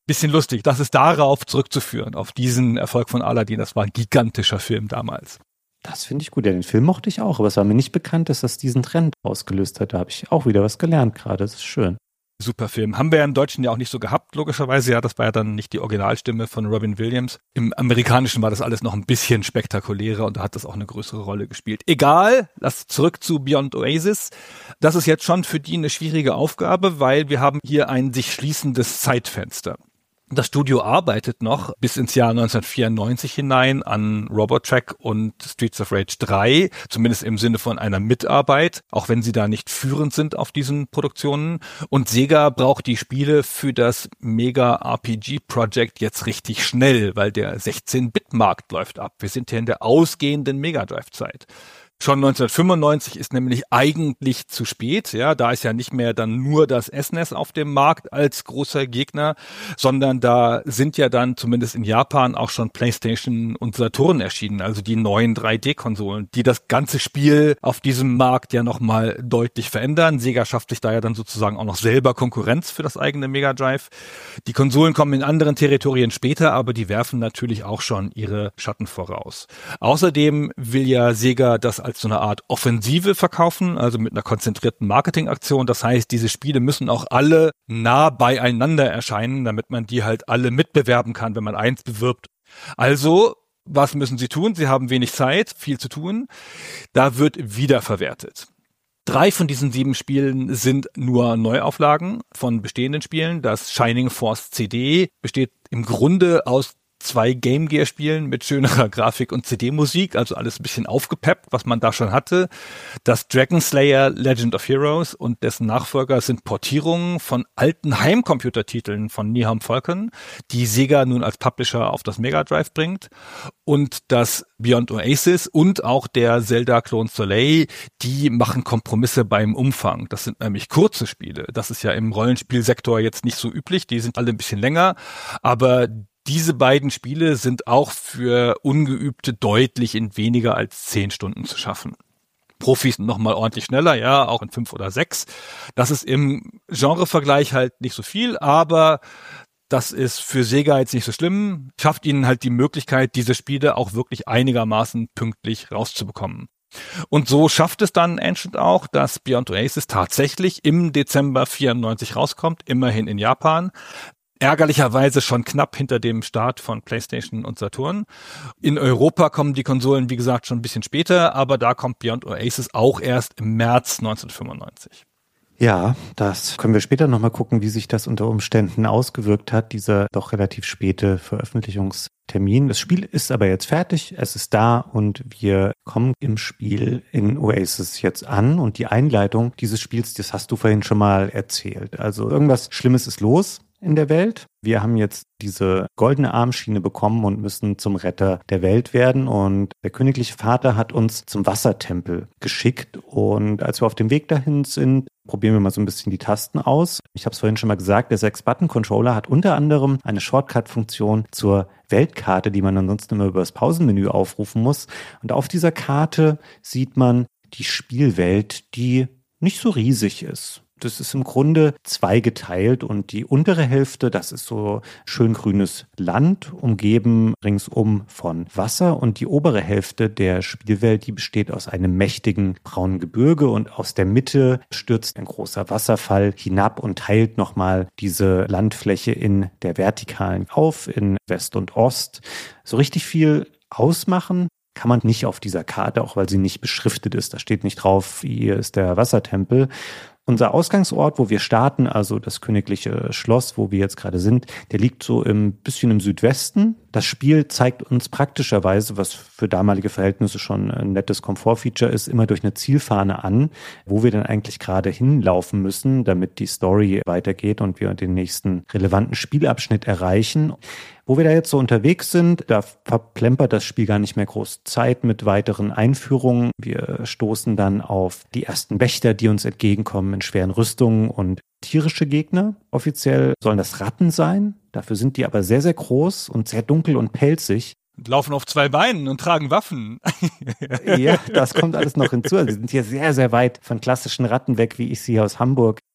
Bisschen lustig, das ist darauf zurückzuführen, auf diesen Erfolg von Aladdin. Das war ein gigantischer Film damals. Das finde ich gut. Ja, den Film mochte ich auch, aber es war mir nicht bekannt, dass das diesen Trend ausgelöst hat. Da habe ich auch wieder was gelernt gerade. Das ist schön. Super Film. Haben wir ja im Deutschen ja auch nicht so gehabt, logischerweise. Ja, das war ja dann nicht die Originalstimme von Robin Williams. Im Amerikanischen war das alles noch ein bisschen spektakulärer und da hat das auch eine größere Rolle gespielt. Egal, lass zurück zu Beyond Oasis. Das ist jetzt schon für die eine schwierige Aufgabe, weil wir haben hier ein sich schließendes Zeitfenster. Das Studio arbeitet noch bis ins Jahr 1994 hinein an Robotech und Streets of Rage 3, zumindest im Sinne von einer Mitarbeit, auch wenn sie da nicht führend sind auf diesen Produktionen. Und Sega braucht die Spiele für das Mega-RPG-Projekt jetzt richtig schnell, weil der 16-Bit-Markt läuft ab. Wir sind hier in der ausgehenden Mega Drive-Zeit. Schon 1995 ist nämlich eigentlich zu spät, ja, da ist ja nicht mehr dann nur das SNES auf dem Markt als großer Gegner, sondern da sind ja dann zumindest in Japan auch schon PlayStation und Saturn erschienen, also die neuen 3D-Konsolen, die das ganze Spiel auf diesem Markt ja nochmal deutlich verändern. Sega schafft sich da ja dann sozusagen auch noch selber Konkurrenz für das eigene Mega Drive. Die Konsolen kommen in anderen Territorien später, aber die werfen natürlich auch schon ihre Schatten voraus. Außerdem will ja Sega das als so eine Art Offensive verkaufen, also mit einer konzentrierten Marketingaktion. Das heißt, diese Spiele müssen auch alle nah beieinander erscheinen, damit man die halt alle mitbewerben kann, wenn man eins bewirbt. Also, was müssen sie tun? Sie haben wenig Zeit, viel zu tun. Da wird wiederverwertet. 3 von diesen 7 Spielen sind nur Neuauflagen von bestehenden Spielen. Das Shining Force CD besteht im Grunde aus 2 Game Gear Spielen mit schönerer Grafik und CD-Musik, also alles ein bisschen aufgepeppt, was man da schon hatte. Das Dragon Slayer Legend of Heroes und dessen Nachfolger sind Portierungen von alten Heimcomputertiteln von Nihon Falcon, die Sega nun als Publisher auf das Mega Drive bringt. Und das Beyond Oasis und auch der Zelda-Klon Soleil, die machen Kompromisse beim Umfang. Das sind nämlich kurze Spiele. Das ist ja im Rollenspielsektor jetzt nicht so üblich. Die sind alle ein bisschen länger, aber diese beiden Spiele sind auch für Ungeübte deutlich in weniger als 10 Stunden zu schaffen. Profis noch mal ordentlich schneller, ja, auch in 5 oder 6. Das ist im Genrevergleich halt nicht so viel, aber das ist für Sega jetzt nicht so schlimm. Schafft ihnen halt die Möglichkeit, diese Spiele auch wirklich einigermaßen pünktlich rauszubekommen. Und so schafft es dann Ancient auch, dass Beyond Oasis tatsächlich im Dezember 94 rauskommt, immerhin in Japan. Ärgerlicherweise schon knapp hinter dem Start von PlayStation und Saturn. In Europa kommen die Konsolen, wie gesagt, schon ein bisschen später, aber da kommt Beyond Oasis auch erst im März 1995. Ja, das können wir später nochmal gucken, wie sich das unter Umständen ausgewirkt hat, dieser doch relativ späte Veröffentlichungstermin. Das Spiel ist aber jetzt fertig, es ist da und wir kommen im Spiel in Oasis jetzt an und die Einleitung dieses Spiels, das hast du vorhin schon mal erzählt. Also irgendwas Schlimmes ist los in der Welt. Wir haben jetzt diese goldene Armschiene bekommen und müssen zum Retter der Welt werden. Und der königliche Vater hat uns zum Wassertempel geschickt. Und als wir auf dem Weg dahin sind, probieren wir mal so ein bisschen die Tasten aus. Ich habe es vorhin schon mal gesagt, der 6-Button-Controller hat unter anderem eine Shortcut-Funktion zur Weltkarte, die man ansonsten immer über das Pausenmenü aufrufen muss. Und auf dieser Karte sieht man die Spielwelt, die nicht so riesig ist. Das ist im Grunde zweigeteilt und die untere Hälfte, das ist so schön grünes Land, umgeben ringsum von Wasser und die obere Hälfte der Spielwelt, die besteht aus einem mächtigen braunen Gebirge und aus der Mitte stürzt ein großer Wasserfall hinab und teilt nochmal diese Landfläche in der Vertikalen auf, in West und Ost. So richtig viel ausmachen kann man nicht auf dieser Karte, auch weil sie nicht beschriftet ist. Da steht nicht drauf, hier ist der Wassertempel. Unser Ausgangsort, wo wir starten, also das königliche Schloss, wo wir jetzt gerade sind, der liegt so ein bisschen im Südwesten. Das Spiel zeigt uns praktischerweise, was für damalige Verhältnisse schon ein nettes Komfortfeature ist, immer durch eine Zielfahne an, wo wir dann eigentlich gerade hinlaufen müssen, damit die Story weitergeht und wir den nächsten relevanten Spielabschnitt erreichen. Wo wir da jetzt so unterwegs sind, da verplempert das Spiel gar nicht mehr groß Zeit mit weiteren Einführungen. Wir stoßen dann auf die ersten Wächter, die uns entgegenkommen in schweren Rüstungen und tierische Gegner. Offiziell sollen das Ratten sein. Dafür sind die aber sehr, sehr groß und sehr dunkel und pelzig. Und laufen auf 2 Beinen und tragen Waffen. Ja, das kommt alles noch hinzu. Also sie sind hier sehr, sehr weit von klassischen Ratten weg, wie ich sie hier aus Hamburg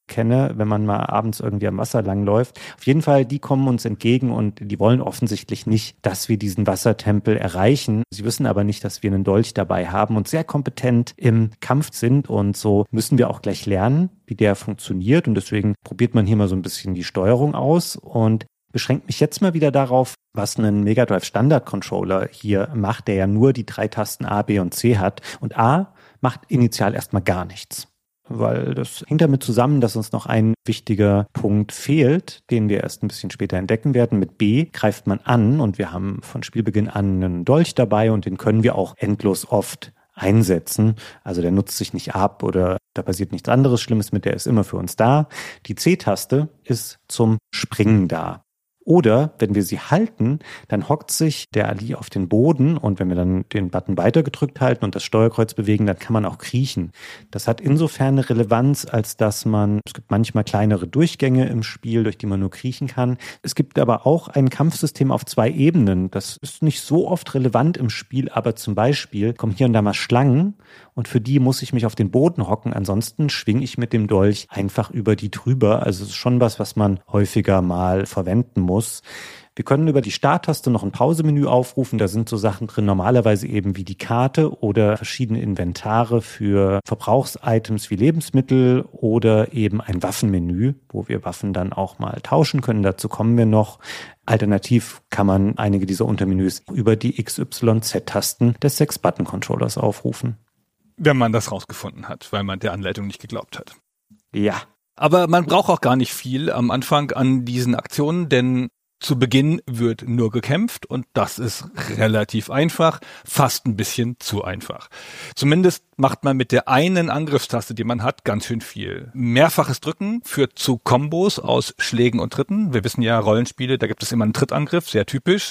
kenne, wenn man mal abends irgendwie am Wasser langläuft. Auf jeden Fall, die kommen uns entgegen und die wollen offensichtlich nicht, dass wir diesen Wassertempel erreichen. Sie wissen aber nicht, dass wir einen Dolch dabei haben und sehr kompetent im Kampf sind. Und so müssen wir auch gleich lernen, wie der funktioniert. Und deswegen probiert man hier mal so ein bisschen die Steuerung aus und beschränkt mich jetzt mal wieder darauf, was ein Mega Drive Standard Controller hier macht, der ja nur die 3 Tasten A, B und C hat. Und A macht initial erstmal gar nichts. Weil das hängt damit zusammen, dass uns noch ein wichtiger Punkt fehlt, den wir erst ein bisschen später entdecken werden. Mit B greift man an und wir haben von Spielbeginn an einen Dolch dabei und den können wir auch endlos oft einsetzen. Also der nutzt sich nicht ab oder da passiert nichts anderes Schlimmes mit, der ist immer für uns da. Die C-Taste ist zum Springen da. Oder wenn wir sie halten, dann hockt sich der Ali auf den Boden und wenn wir dann den Button weiter gedrückt halten und das Steuerkreuz bewegen, dann kann man auch kriechen. Das hat insofern eine Relevanz, als dass es gibt manchmal kleinere Durchgänge im Spiel, durch die man nur kriechen kann. Es gibt aber auch ein Kampfsystem auf 2 Ebenen. Das ist nicht so oft relevant im Spiel, aber zum Beispiel kommen hier und da mal Schlangen und für die muss ich mich auf den Boden hocken. Ansonsten schwinge ich mit dem Dolch einfach über die drüber. Also es ist schon was man häufiger mal verwenden muss. Wir können über die Starttaste noch ein Pausemenü aufrufen. Da sind so Sachen drin, normalerweise eben wie die Karte oder verschiedene Inventare für Verbrauchsitems wie Lebensmittel oder eben ein Waffenmenü, wo wir Waffen dann auch mal tauschen können. Dazu kommen wir noch. Alternativ kann man einige dieser Untermenüs über die XYZ-Tasten des 6-Button-Controllers aufrufen. Wenn man das rausgefunden hat, weil man der Anleitung nicht geglaubt hat. Ja. Aber man braucht auch gar nicht viel am Anfang an diesen Aktionen, denn zu Beginn wird nur gekämpft und das ist relativ einfach, fast ein bisschen zu einfach. Zumindest macht man mit der einen Angriffstaste, die man hat, ganz schön viel. Mehrfaches Drücken führt zu Kombos aus Schlägen und Tritten. Wir wissen ja, Rollenspiele, da gibt es immer einen Trittangriff, sehr typisch.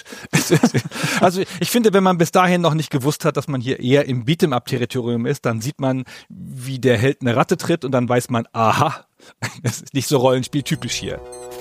Also ich finde, wenn man bis dahin noch nicht gewusst hat, dass man hier eher im Beat'em-up-Territorium ist, dann sieht man, wie der Held eine Ratte tritt und dann weiß man, aha, das ist nicht so Rollenspiel-typisch hier.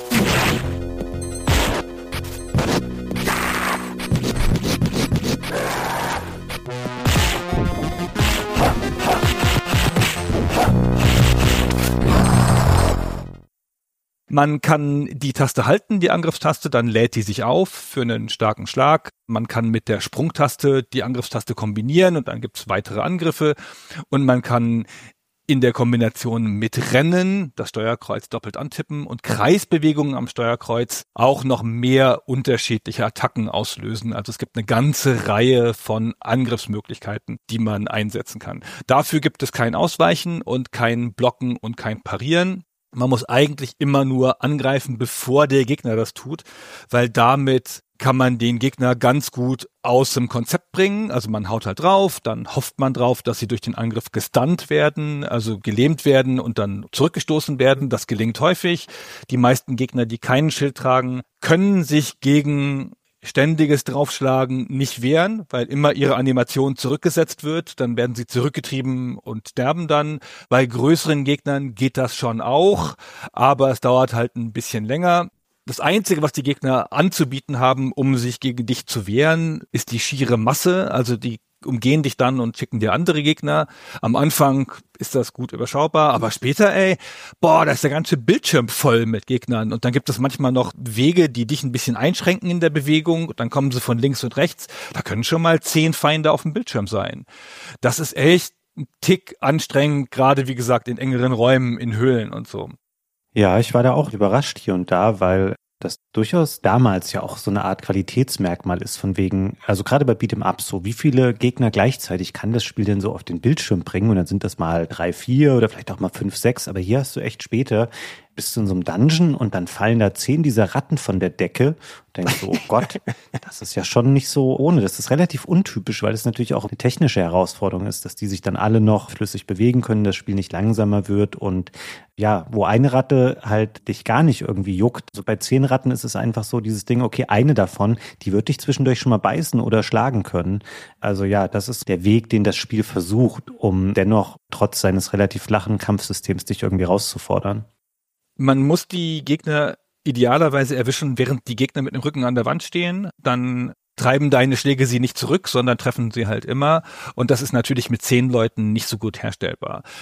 Man kann die Taste halten, die Angriffstaste, dann lädt die sich auf für einen starken Schlag. Man kann mit der Sprungtaste die Angriffstaste kombinieren und dann gibt's weitere Angriffe. Und man kann in der Kombination mit Rennen das Steuerkreuz doppelt antippen und Kreisbewegungen am Steuerkreuz auch noch mehr unterschiedliche Attacken auslösen. Also es gibt eine ganze Reihe von Angriffsmöglichkeiten, die man einsetzen kann. Dafür gibt es kein Ausweichen und kein Blocken und kein Parieren. Man muss eigentlich immer nur angreifen, bevor der Gegner das tut, weil damit kann man den Gegner ganz gut aus dem Konzept bringen. Also man haut halt drauf, dann hofft man drauf, dass sie durch den Angriff gestunt werden, also gelähmt werden und dann zurückgestoßen werden. Das gelingt häufig. Die meisten Gegner, die keinen Schild tragen, können sich gegen ständiges Draufschlagen nicht wehren, weil immer ihre Animation zurückgesetzt wird. Dann werden sie zurückgetrieben und sterben dann. Bei größeren Gegnern geht das schon auch, aber es dauert halt ein bisschen länger. Das Einzige, was die Gegner anzubieten haben, um sich gegen dich zu wehren, ist die schiere Masse. Also die umgehen dich dann und schicken dir andere Gegner. Am Anfang ist das gut überschaubar, aber später, da ist der ganze Bildschirm voll mit Gegnern und dann gibt es manchmal noch Wege, die dich ein bisschen einschränken in der Bewegung und dann kommen sie von links und rechts. Da können schon mal 10 Feinde auf dem Bildschirm sein. Das ist echt ein Tick anstrengend, gerade wie gesagt in engeren Räumen, in Höhlen und so. Ja, ich war da auch überrascht hier und da, weil das durchaus damals ja auch so eine Art Qualitätsmerkmal ist von wegen, also gerade bei Beat'em Up so, wie viele Gegner gleichzeitig kann das Spiel denn so auf den Bildschirm bringen und dann sind das mal 3, 4 oder vielleicht auch mal 5, 6, aber hier hast du echt später, bist du in so einem Dungeon und dann fallen da 10 dieser Ratten von der Decke und denkst so, oh Gott, das ist ja schon nicht so ohne. Das ist relativ untypisch, weil es natürlich auch eine technische Herausforderung ist, dass die sich dann alle noch flüssig bewegen können, das Spiel nicht langsamer wird und ja, wo eine Ratte halt dich gar nicht irgendwie juckt. So bei 10 Ratten ist es einfach so dieses Ding, okay, eine davon, die wird dich zwischendurch schon mal beißen oder schlagen können. Also ja, das ist der Weg, den das Spiel versucht, um dennoch trotz seines relativ flachen Kampfsystems dich irgendwie rauszufordern. Man muss die Gegner idealerweise erwischen, während die Gegner mit dem Rücken an der Wand stehen. Dann treiben deine Schläge sie nicht zurück, sondern treffen sie halt immer. Und das ist natürlich mit 10 Leuten nicht so gut herstellbar.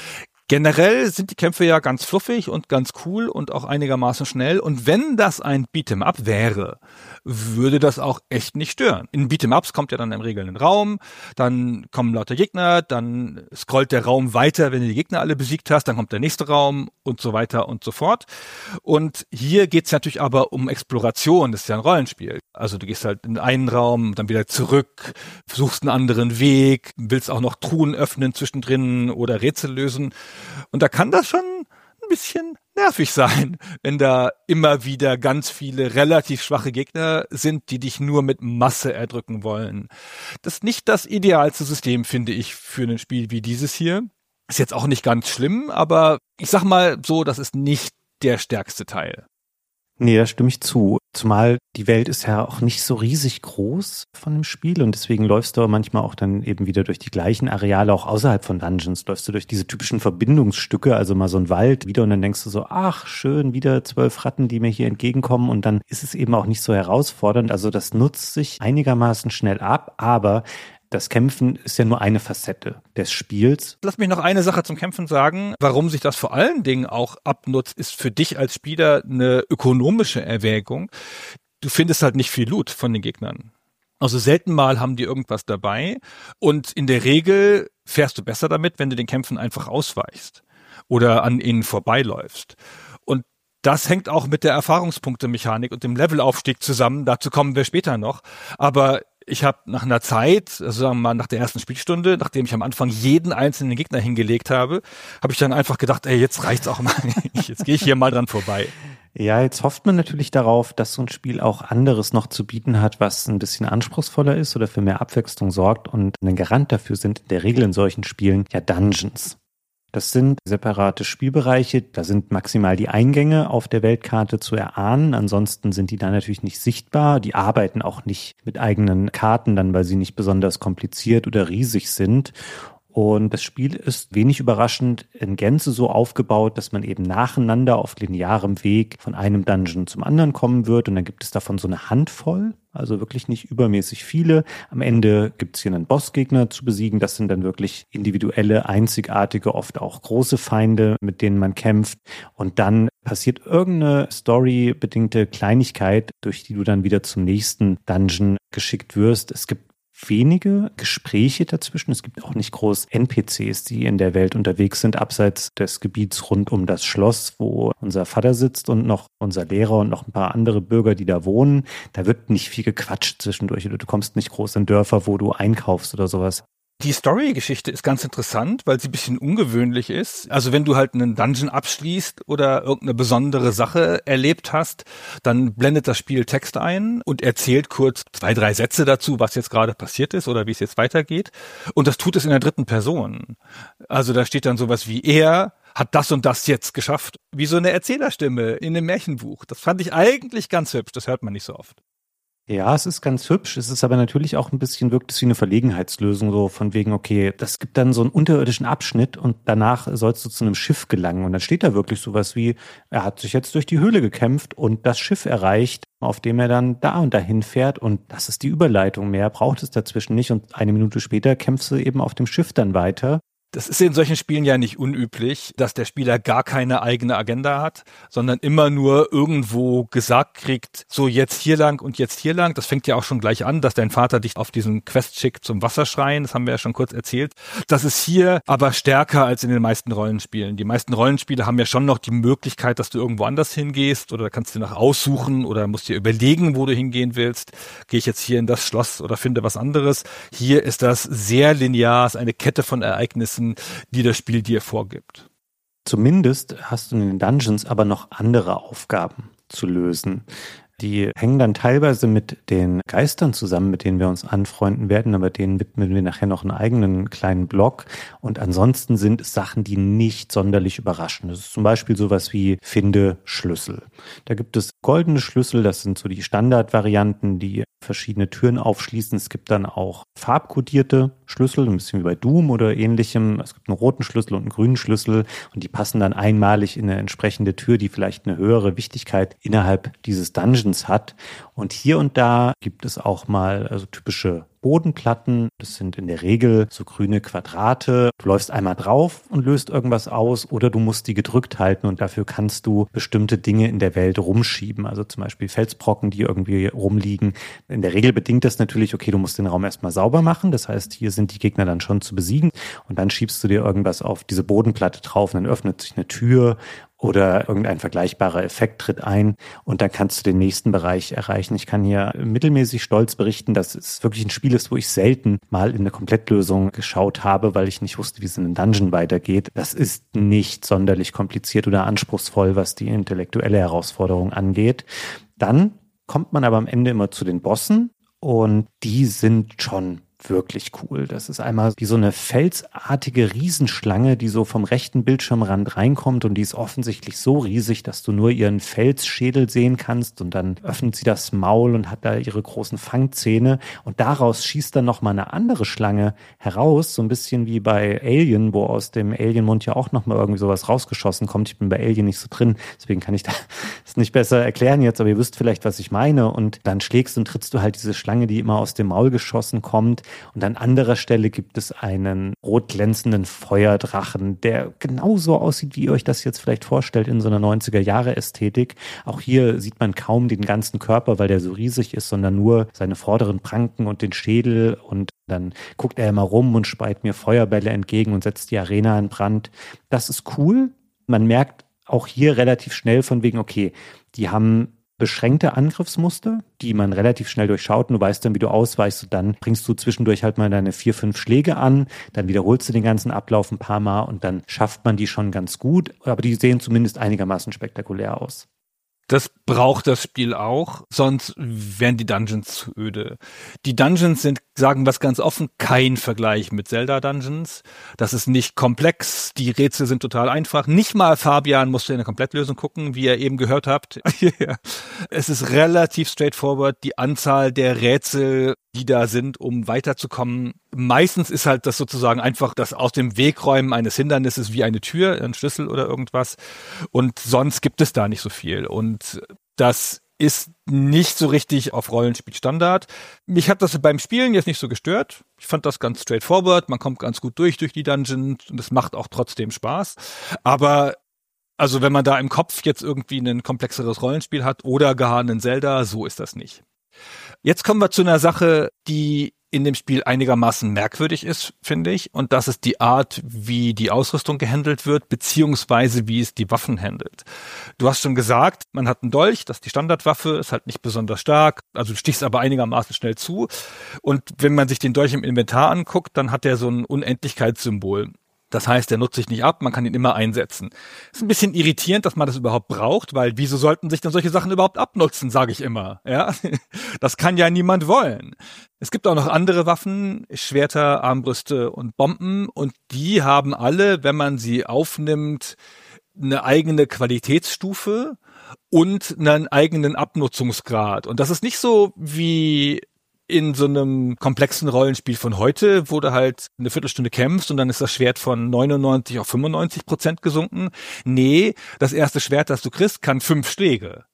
Generell sind die Kämpfe ja ganz fluffig und ganz cool und auch einigermaßen schnell. Und wenn das ein Beat'em-up wäre, würde das auch echt nicht stören. In Beat'em-ups kommt ja dann im Regeln ein Raum, dann kommen lauter Gegner, dann scrollt der Raum weiter, wenn du die Gegner alle besiegt hast, dann kommt der nächste Raum und so weiter und so fort. Und hier geht's natürlich aber um Exploration, das ist ja ein Rollenspiel. Also du gehst halt in einen Raum, dann wieder zurück, suchst einen anderen Weg, willst auch noch Truhen öffnen zwischendrin oder Rätsel lösen. Und da kann das schon ein bisschen nervig sein, wenn da immer wieder ganz viele relativ schwache Gegner sind, die dich nur mit Masse erdrücken wollen. Das ist nicht das idealste System, finde ich, für ein Spiel wie dieses hier. Ist jetzt auch nicht ganz schlimm, aber ich sag mal so, das ist nicht der stärkste Teil. Nee, da stimme ich zu. Zumal die Welt ist ja auch nicht so riesig groß von dem Spiel und deswegen läufst du manchmal auch dann eben wieder durch die gleichen Areale, auch außerhalb von Dungeons, läufst du durch diese typischen Verbindungsstücke, also mal so ein Wald wieder und dann denkst du so, ach schön, wieder 12 Ratten, die mir hier entgegenkommen und dann ist es eben auch nicht so herausfordernd. Also das nutzt sich einigermaßen schnell ab, aber das Kämpfen ist ja nur eine Facette des Spiels. Lass mich noch eine Sache zum Kämpfen sagen. Warum sich das vor allen Dingen auch abnutzt, ist für dich als Spieler eine ökonomische Erwägung. Du findest halt nicht viel Loot von den Gegnern. Also selten mal haben die irgendwas dabei. Und in der Regel fährst du besser damit, wenn du den Kämpfen einfach ausweichst oder an ihnen vorbeiläufst. Und das hängt auch mit der Erfahrungspunkte-Mechanik und dem Levelaufstieg zusammen. Dazu kommen wir später noch. Aber ich habe nach einer Zeit, also sagen wir mal nach der ersten Spielstunde, nachdem ich am Anfang jeden einzelnen Gegner hingelegt habe, habe ich dann einfach gedacht, ey, jetzt reicht's auch mal. Jetzt gehe ich hier mal dran vorbei. Ja, jetzt hofft man natürlich darauf, dass so ein Spiel auch anderes noch zu bieten hat, was ein bisschen anspruchsvoller ist oder für mehr Abwechslung sorgt. Und ein Garant dafür sind in der Regel in solchen Spielen ja Dungeons. Das sind separate Spielbereiche, da sind maximal die Eingänge auf der Weltkarte zu erahnen, ansonsten sind die da natürlich nicht sichtbar, die arbeiten auch nicht mit eigenen Karten dann, weil sie nicht besonders kompliziert oder riesig sind. Und das Spiel ist wenig überraschend in Gänze so aufgebaut, dass man eben nacheinander auf linearem Weg von einem Dungeon zum anderen kommen wird. Und dann gibt es davon so eine Handvoll, also wirklich nicht übermäßig viele. Am Ende gibt es hier einen Bossgegner zu besiegen. Das sind dann wirklich individuelle, einzigartige, oft auch große Feinde, mit denen man kämpft. Und dann passiert irgendeine storybedingte Kleinigkeit, durch die du dann wieder zum nächsten Dungeon geschickt wirst. Es gibt wenige Gespräche dazwischen. Es gibt auch nicht groß NPCs, die in der Welt unterwegs sind, abseits des Gebiets rund um das Schloss, wo unser Vater sitzt und noch unser Lehrer und noch ein paar andere Bürger, die da wohnen. Da wird nicht viel gequatscht zwischendurch. Du kommst nicht groß in Dörfer, wo du einkaufst oder sowas. Die Story-Geschichte ist ganz interessant, weil sie ein bisschen ungewöhnlich ist. Also wenn du halt einen Dungeon abschließt oder irgendeine besondere Sache erlebt hast, dann blendet das Spiel Text ein und erzählt kurz 2, 3 Sätze dazu, was jetzt gerade passiert ist oder wie es jetzt weitergeht. Und das tut es in der dritten Person. Also da steht dann sowas wie, er hat das und das jetzt geschafft. Wie so eine Erzählerstimme in einem Märchenbuch. Das fand ich eigentlich ganz hübsch. Das hört man nicht so oft. Ja, es ist ganz hübsch. Es ist aber natürlich auch ein bisschen, wirkt es wie eine Verlegenheitslösung, so von wegen, okay, das gibt dann so einen unterirdischen Abschnitt und danach sollst du zu einem Schiff gelangen. Und dann steht da wirklich sowas wie, er hat sich jetzt durch die Höhle gekämpft und das Schiff erreicht, auf dem er dann da und dahin fährt. Und das ist die Überleitung. Mehr braucht es dazwischen nicht. Und eine Minute später kämpfst du eben auf dem Schiff dann weiter. Das ist in solchen Spielen ja nicht unüblich, dass der Spieler gar keine eigene Agenda hat, sondern immer nur irgendwo gesagt kriegt, so jetzt hier lang und jetzt hier lang. Das fängt ja auch schon gleich an, dass dein Vater dich auf diesen Quest schickt zum Wasserschrein. Das haben wir ja schon kurz erzählt. Das ist hier aber stärker als in den meisten Rollenspielen. Die meisten Rollenspiele haben ja schon noch die Möglichkeit, dass du irgendwo anders hingehst oder kannst dir nach aussuchen oder musst dir überlegen, wo du hingehen willst. Gehe ich jetzt hier in das Schloss oder finde was anderes? Hier ist das sehr linear, ist eine Kette von Ereignissen, die das Spiel dir vorgibt. Zumindest hast du in den Dungeons aber noch andere Aufgaben zu lösen. Die hängen dann teilweise mit den Geistern zusammen, mit denen wir uns anfreunden werden, aber denen widmen wir nachher noch einen eigenen kleinen Blog. Und ansonsten sind es Sachen, die nicht sonderlich überraschen. Das ist zum Beispiel sowas wie finde Schlüssel. Da gibt es goldene Schlüssel, das sind so die Standardvarianten, die verschiedene Türen aufschließen. Es gibt dann auch farbkodierte Schlüssel, ein bisschen wie bei Doom oder ähnlichem. Es gibt einen roten Schlüssel und einen grünen Schlüssel und die passen dann einmalig in eine entsprechende Tür, die vielleicht eine höhere Wichtigkeit innerhalb dieses Dungeons hat. Und hier und da gibt es auch mal also typische Bodenplatten. Das sind in der Regel so grüne Quadrate. Du läufst einmal drauf und löst irgendwas aus oder du musst die gedrückt halten und dafür kannst du bestimmte Dinge in der Welt rumschieben. Also zum Beispiel Felsbrocken, die irgendwie rumliegen. In der Regel bedingt das natürlich, okay, du musst den Raum erstmal sauber machen. Das heißt, hier sind die Gegner dann schon zu besiegen und dann schiebst du dir irgendwas auf diese Bodenplatte drauf und dann öffnet sich eine Tür oder irgendein vergleichbarer Effekt tritt ein und dann kannst du den nächsten Bereich erreichen. Ich kann hier mittelmäßig stolz berichten, dass es wirklich ein Spiel ist, wo ich selten mal in eine Komplettlösung geschaut habe, weil ich nicht wusste, wie es in einem Dungeon weitergeht. Das ist nicht sonderlich kompliziert oder anspruchsvoll, was die intellektuelle Herausforderung angeht. Dann kommt man aber am Ende immer zu den Bossen und die sind schon wirklich cool. Das ist einmal wie so eine felsartige Riesenschlange, die so vom rechten Bildschirmrand reinkommt und die ist offensichtlich so riesig, dass du nur ihren Felsschädel sehen kannst und dann öffnet sie das Maul und hat da ihre großen Fangzähne und daraus schießt dann nochmal eine andere Schlange heraus, so ein bisschen wie bei Alien, wo aus dem Alienmund ja auch nochmal irgendwie sowas rausgeschossen kommt. Ich bin bei Alien nicht so drin, deswegen kann ich das nicht besser erklären jetzt, aber ihr wisst vielleicht, was ich meine und dann schlägst und trittst du halt diese Schlange, die immer aus dem Maul geschossen kommt. Und an anderer Stelle gibt es einen rot glänzenden Feuerdrachen, der genauso aussieht, wie ihr euch das jetzt vielleicht vorstellt in so einer 90er-Jahre-Ästhetik. Auch hier sieht man kaum den ganzen Körper, weil der so riesig ist, sondern nur seine vorderen Pranken und den Schädel. Und dann guckt er immer rum und speit mir Feuerbälle entgegen und setzt die Arena in Brand. Das ist cool. Man merkt auch hier relativ schnell von wegen, okay, die haben beschränkte Angriffsmuster, die man relativ schnell durchschaut und du weißt dann, wie du ausweichst und dann bringst du zwischendurch halt mal deine 4-5 Schläge an, dann wiederholst du den ganzen Ablauf ein paar Mal und dann schafft man die schon ganz gut, aber die sehen zumindest einigermaßen spektakulär aus. Das braucht das Spiel auch, sonst wären die Dungeons zu öde. Die Dungeons sind, sagen wir es ganz offen, kein Vergleich mit Zelda-Dungeons. Das ist nicht komplex, die Rätsel sind total einfach. Nicht mal Fabian musste in eine Komplettlösung gucken, wie ihr eben gehört habt. Es ist relativ straightforward, die Anzahl der Rätsel, die da sind, um weiterzukommen. Meistens ist halt das sozusagen einfach das aus dem Wegräumen eines Hindernisses wie eine Tür, ein Schlüssel oder irgendwas. Und sonst gibt es da nicht so viel. Und das ist nicht so richtig auf Rollenspielstandard. Mich hat das beim Spielen jetzt nicht so gestört. Ich fand das ganz straightforward. Man kommt ganz gut durch die Dungeons und es macht auch trotzdem Spaß. Aber also wenn man da im Kopf jetzt irgendwie ein komplexeres Rollenspiel hat oder gar einen Zelda, so ist das nicht. Jetzt kommen wir zu einer Sache, die in dem Spiel einigermaßen merkwürdig ist, finde ich. Und das ist die Art, wie die Ausrüstung gehandelt wird, beziehungsweise wie es die Waffen handelt. Du hast schon gesagt, man hat einen Dolch, das ist die Standardwaffe, ist halt nicht besonders stark. Also du stichst aber einigermaßen schnell zu. Und wenn man sich den Dolch im Inventar anguckt, dann hat der so ein Unendlichkeitssymbol. Das heißt, der nutzt sich nicht ab, man kann ihn immer einsetzen. Ist ein bisschen irritierend, dass man das überhaupt braucht, weil wieso sollten sich dann solche Sachen überhaupt abnutzen, sage ich immer. Ja, das kann ja niemand wollen. Es gibt auch noch andere Waffen, Schwerter, Armbrüste und Bomben und die haben alle, wenn man sie aufnimmt, eine eigene Qualitätsstufe und einen eigenen Abnutzungsgrad. Und das ist nicht so wie in so einem komplexen Rollenspiel von heute, wo du halt eine Viertelstunde kämpfst und dann ist das Schwert von 99 auf 95% gesunken. Nee, das erste Schwert, das du kriegst, kann 5 Schläge.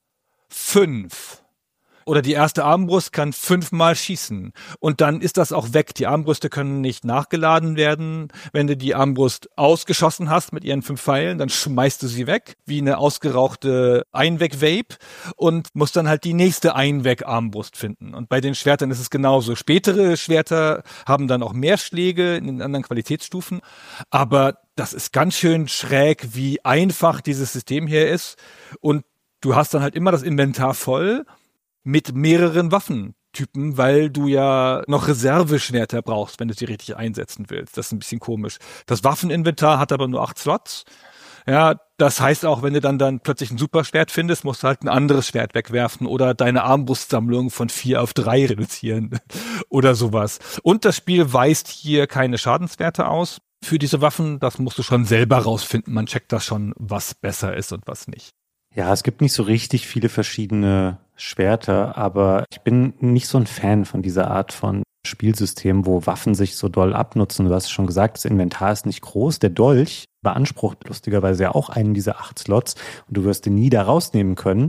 5. Oder die erste Armbrust kann 5-mal schießen. Und dann ist das auch weg. Die Armbrüste können nicht nachgeladen werden. Wenn du die Armbrust ausgeschossen hast mit ihren 5 Pfeilen, dann schmeißt du sie weg, wie eine ausgerauchte Einweg-Vape und musst dann halt die nächste Einweg-Armbrust finden. Und bei den Schwertern ist es genauso. Spätere Schwerter haben dann auch mehr Schläge in den anderen Qualitätsstufen. Aber das ist ganz schön schräg, wie einfach dieses System hier ist. Und du hast dann halt immer das Inventar voll mit mehreren Waffentypen, weil du ja noch Reserveschwerter brauchst, wenn du sie richtig einsetzen willst. Das ist ein bisschen komisch. Das Waffeninventar hat aber nur 8 Slots. Ja, das heißt auch, wenn du dann plötzlich ein Superschwert findest, musst du halt ein anderes Schwert wegwerfen oder deine Armbrustsammlung von 4 auf 3 reduzieren oder sowas. Und das Spiel weist hier keine Schadenswerte aus für diese Waffen. Das musst du schon selber rausfinden. Man checkt das schon, was besser ist und was nicht. Ja, es gibt nicht so richtig viele verschiedene Schwerter, aber ich bin nicht so ein Fan von dieser Art von Spielsystem, wo Waffen sich so doll abnutzen. Du hast schon gesagt, das Inventar ist nicht groß. Der Dolch beansprucht lustigerweise ja auch einen dieser 8 Slots und du wirst den nie da rausnehmen können.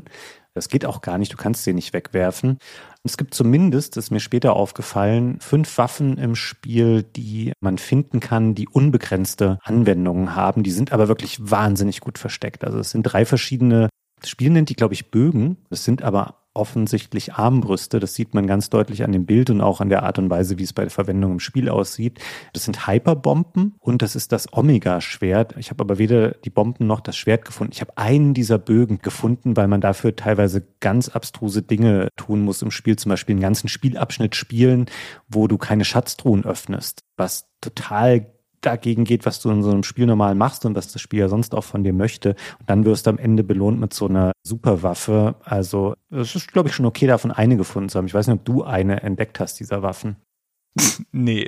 Das geht auch gar nicht, du kannst sie nicht wegwerfen. Es gibt zumindest, das ist mir später aufgefallen, 5 Waffen im Spiel, die man finden kann, die unbegrenzte Anwendungen haben. Die sind aber wirklich wahnsinnig gut versteckt. Also es sind 3 verschiedene, das Spiel nennt die, glaube ich, Bögen. Es sind aber offensichtlich Armbrüste. Das sieht man ganz deutlich an dem Bild und auch an der Art und Weise, wie es bei der Verwendung im Spiel aussieht. Das sind Hyperbomben und das ist das Omega-Schwert. Ich habe aber weder die Bomben noch das Schwert gefunden. Ich habe einen dieser Bögen gefunden, weil man dafür teilweise ganz abstruse Dinge tun muss im Spiel. Zum Beispiel einen ganzen Spielabschnitt spielen, wo du keine Schatztruhen öffnest, was total dagegen geht, was du in so einem Spiel normal machst und was das Spiel ja sonst auch von dir möchte. Und dann wirst du am Ende belohnt mit so einer Superwaffe. Also es ist, glaube ich, schon okay, davon eine gefunden zu haben. Ich weiß nicht, ob du eine entdeckt hast, dieser Waffen. Nee,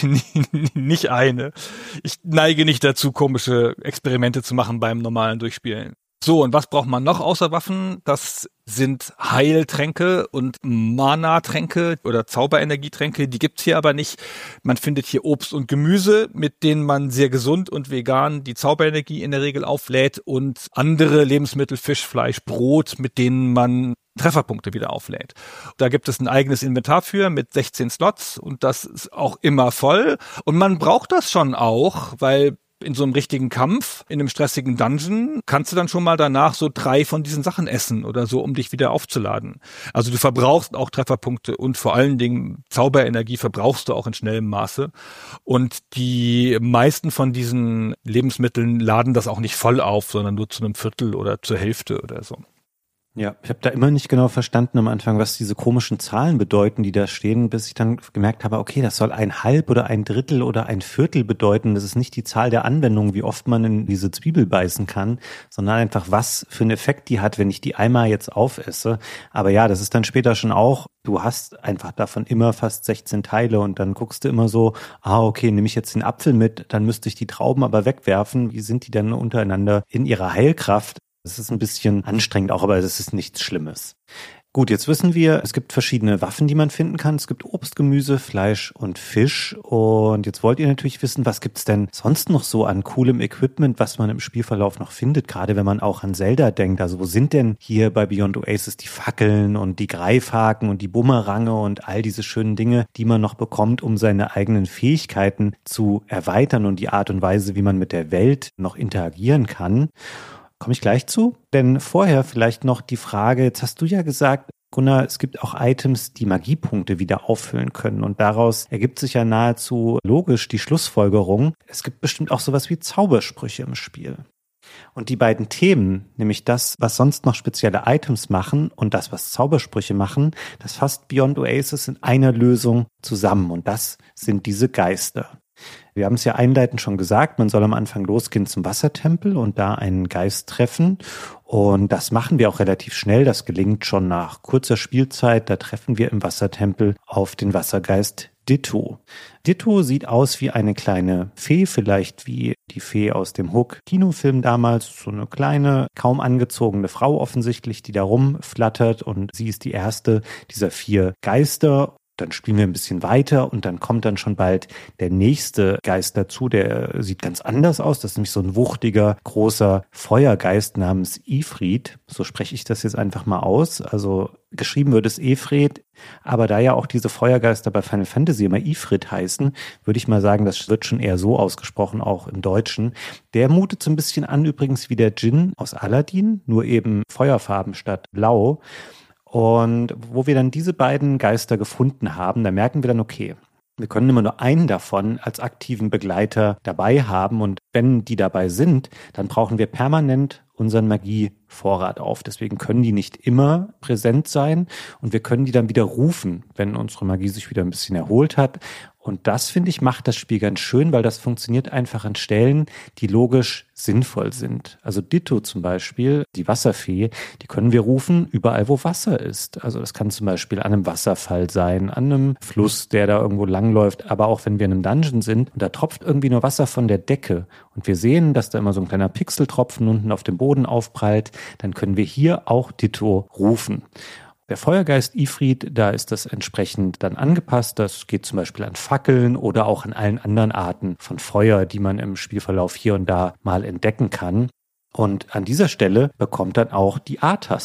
nicht eine. Ich neige nicht dazu, komische Experimente zu machen beim normalen Durchspielen. So, und was braucht man noch außer Waffen? Das sind Heiltränke und Mana-Tränke oder Zauberenergietränke. Die gibt's hier aber nicht. Man findet hier Obst und Gemüse, mit denen man sehr gesund und vegan die Zauberenergie in der Regel auflädt und andere Lebensmittel, Fisch, Fleisch, Brot, mit denen man Trefferpunkte wieder auflädt. Da gibt es ein eigenes Inventar für mit 16 Slots und das ist auch immer voll. Und man braucht das schon auch, weil in so einem richtigen Kampf, in einem stressigen Dungeon, kannst du dann schon mal danach so 3 von diesen Sachen essen oder so, um dich wieder aufzuladen. Also du verbrauchst auch Trefferpunkte und vor allen Dingen Zauberenergie verbrauchst du auch in schnellem Maße. Und die meisten von diesen Lebensmitteln laden das auch nicht voll auf, sondern nur zu einem Viertel oder zur Hälfte oder so. Ja, ich habe da immer nicht genau verstanden am Anfang, was diese komischen Zahlen bedeuten, die da stehen, bis ich dann gemerkt habe, okay, das soll 1/2 oder 1/3 oder 1/4 bedeuten. Das ist nicht die Zahl der Anwendungen, wie oft man in diese Zwiebel beißen kann, sondern einfach, was für einen Effekt die hat, wenn ich die einmal jetzt aufesse. Aber ja, das ist dann später schon auch, du hast einfach davon immer fast 16 Teile und dann guckst du immer so, okay, nehme ich jetzt den Apfel mit, dann müsste ich die Trauben aber wegwerfen. Wie sind die dann untereinander in ihrer Heilkraft? Das ist ein bisschen anstrengend auch, aber es ist nichts Schlimmes. Gut, jetzt wissen wir, es gibt verschiedene Waffen, die man finden kann. Es gibt Obst, Gemüse, Fleisch und Fisch. Und jetzt wollt ihr natürlich wissen, was gibt's denn sonst noch so an coolem Equipment, was man im Spielverlauf noch findet, gerade wenn man auch an Zelda denkt. Also wo sind denn hier bei Beyond Oasis die Fackeln und die Greifhaken und die Bumerange und all diese schönen Dinge, die man noch bekommt, um seine eigenen Fähigkeiten zu erweitern und die Art und Weise, wie man mit der Welt noch interagieren kann? Komme ich gleich zu, denn vorher vielleicht noch die Frage, jetzt hast du ja gesagt, Gunnar, es gibt auch Items, die Magiepunkte wieder auffüllen können und daraus ergibt sich ja nahezu logisch die Schlussfolgerung, es gibt bestimmt auch sowas wie Zaubersprüche im Spiel. Und die beiden Themen, nämlich das, was sonst noch spezielle Items machen und das, was Zaubersprüche machen, das fasst Beyond Oasis in einer Lösung zusammen und das sind diese Geister. Wir haben es ja einleitend schon gesagt, man soll am Anfang losgehen zum Wassertempel und da einen Geist treffen. Und das machen wir auch relativ schnell. Das gelingt schon nach kurzer Spielzeit. Da treffen wir im Wassertempel auf den Wassergeist Ditto. Ditto sieht aus wie eine kleine Fee, vielleicht wie die Fee aus dem Hook-Kinofilm damals. So eine kleine, kaum angezogene Frau offensichtlich, die da rumflattert. Und sie ist die erste dieser 4 Geister. Dann spielen wir ein bisschen weiter und dann kommt dann schon bald der nächste Geist dazu, der sieht ganz anders aus. Das ist nämlich so ein wuchtiger, großer Feuergeist namens Ifrit. So spreche ich das jetzt einfach mal aus. Also geschrieben wird es Efred, aber da ja auch diese Feuergeister bei Final Fantasy immer Ifrit heißen, würde ich mal sagen, das wird schon eher so ausgesprochen, auch im Deutschen. Der mutet so ein bisschen an übrigens wie der Djinn aus Aladdin, nur eben Feuerfarben statt Blau. Und wo wir dann diese beiden Geister gefunden haben, da merken wir dann, okay, wir können immer nur einen davon als aktiven Begleiter dabei haben und wenn die dabei sind, dann brauchen wir permanent unseren Magievorrat auf. Deswegen können die nicht immer präsent sein und wir können die dann wieder rufen, wenn unsere Magie sich wieder ein bisschen erholt hat. Und das, finde ich, macht das Spiel ganz schön, weil das funktioniert einfach an Stellen, die logisch sinnvoll sind. Also Ditto zum Beispiel, die Wasserfee, die können wir rufen überall, wo Wasser ist. Also das kann zum Beispiel an einem Wasserfall sein, an einem Fluss, der da irgendwo langläuft, aber auch wenn wir in einem Dungeon sind und da tropft irgendwie nur Wasser von der Decke und wir sehen, dass da immer so ein kleiner Pixeltropfen unten auf dem Boden aufprallt, dann können wir hier auch Ditto rufen. Der Feuergeist Ifrit, da ist das entsprechend dann angepasst. Das geht zum Beispiel an Fackeln oder auch an allen anderen Arten von Feuer, die man im Spielverlauf hier und da mal entdecken kann. Und an dieser Stelle bekommt dann auch die A-Taste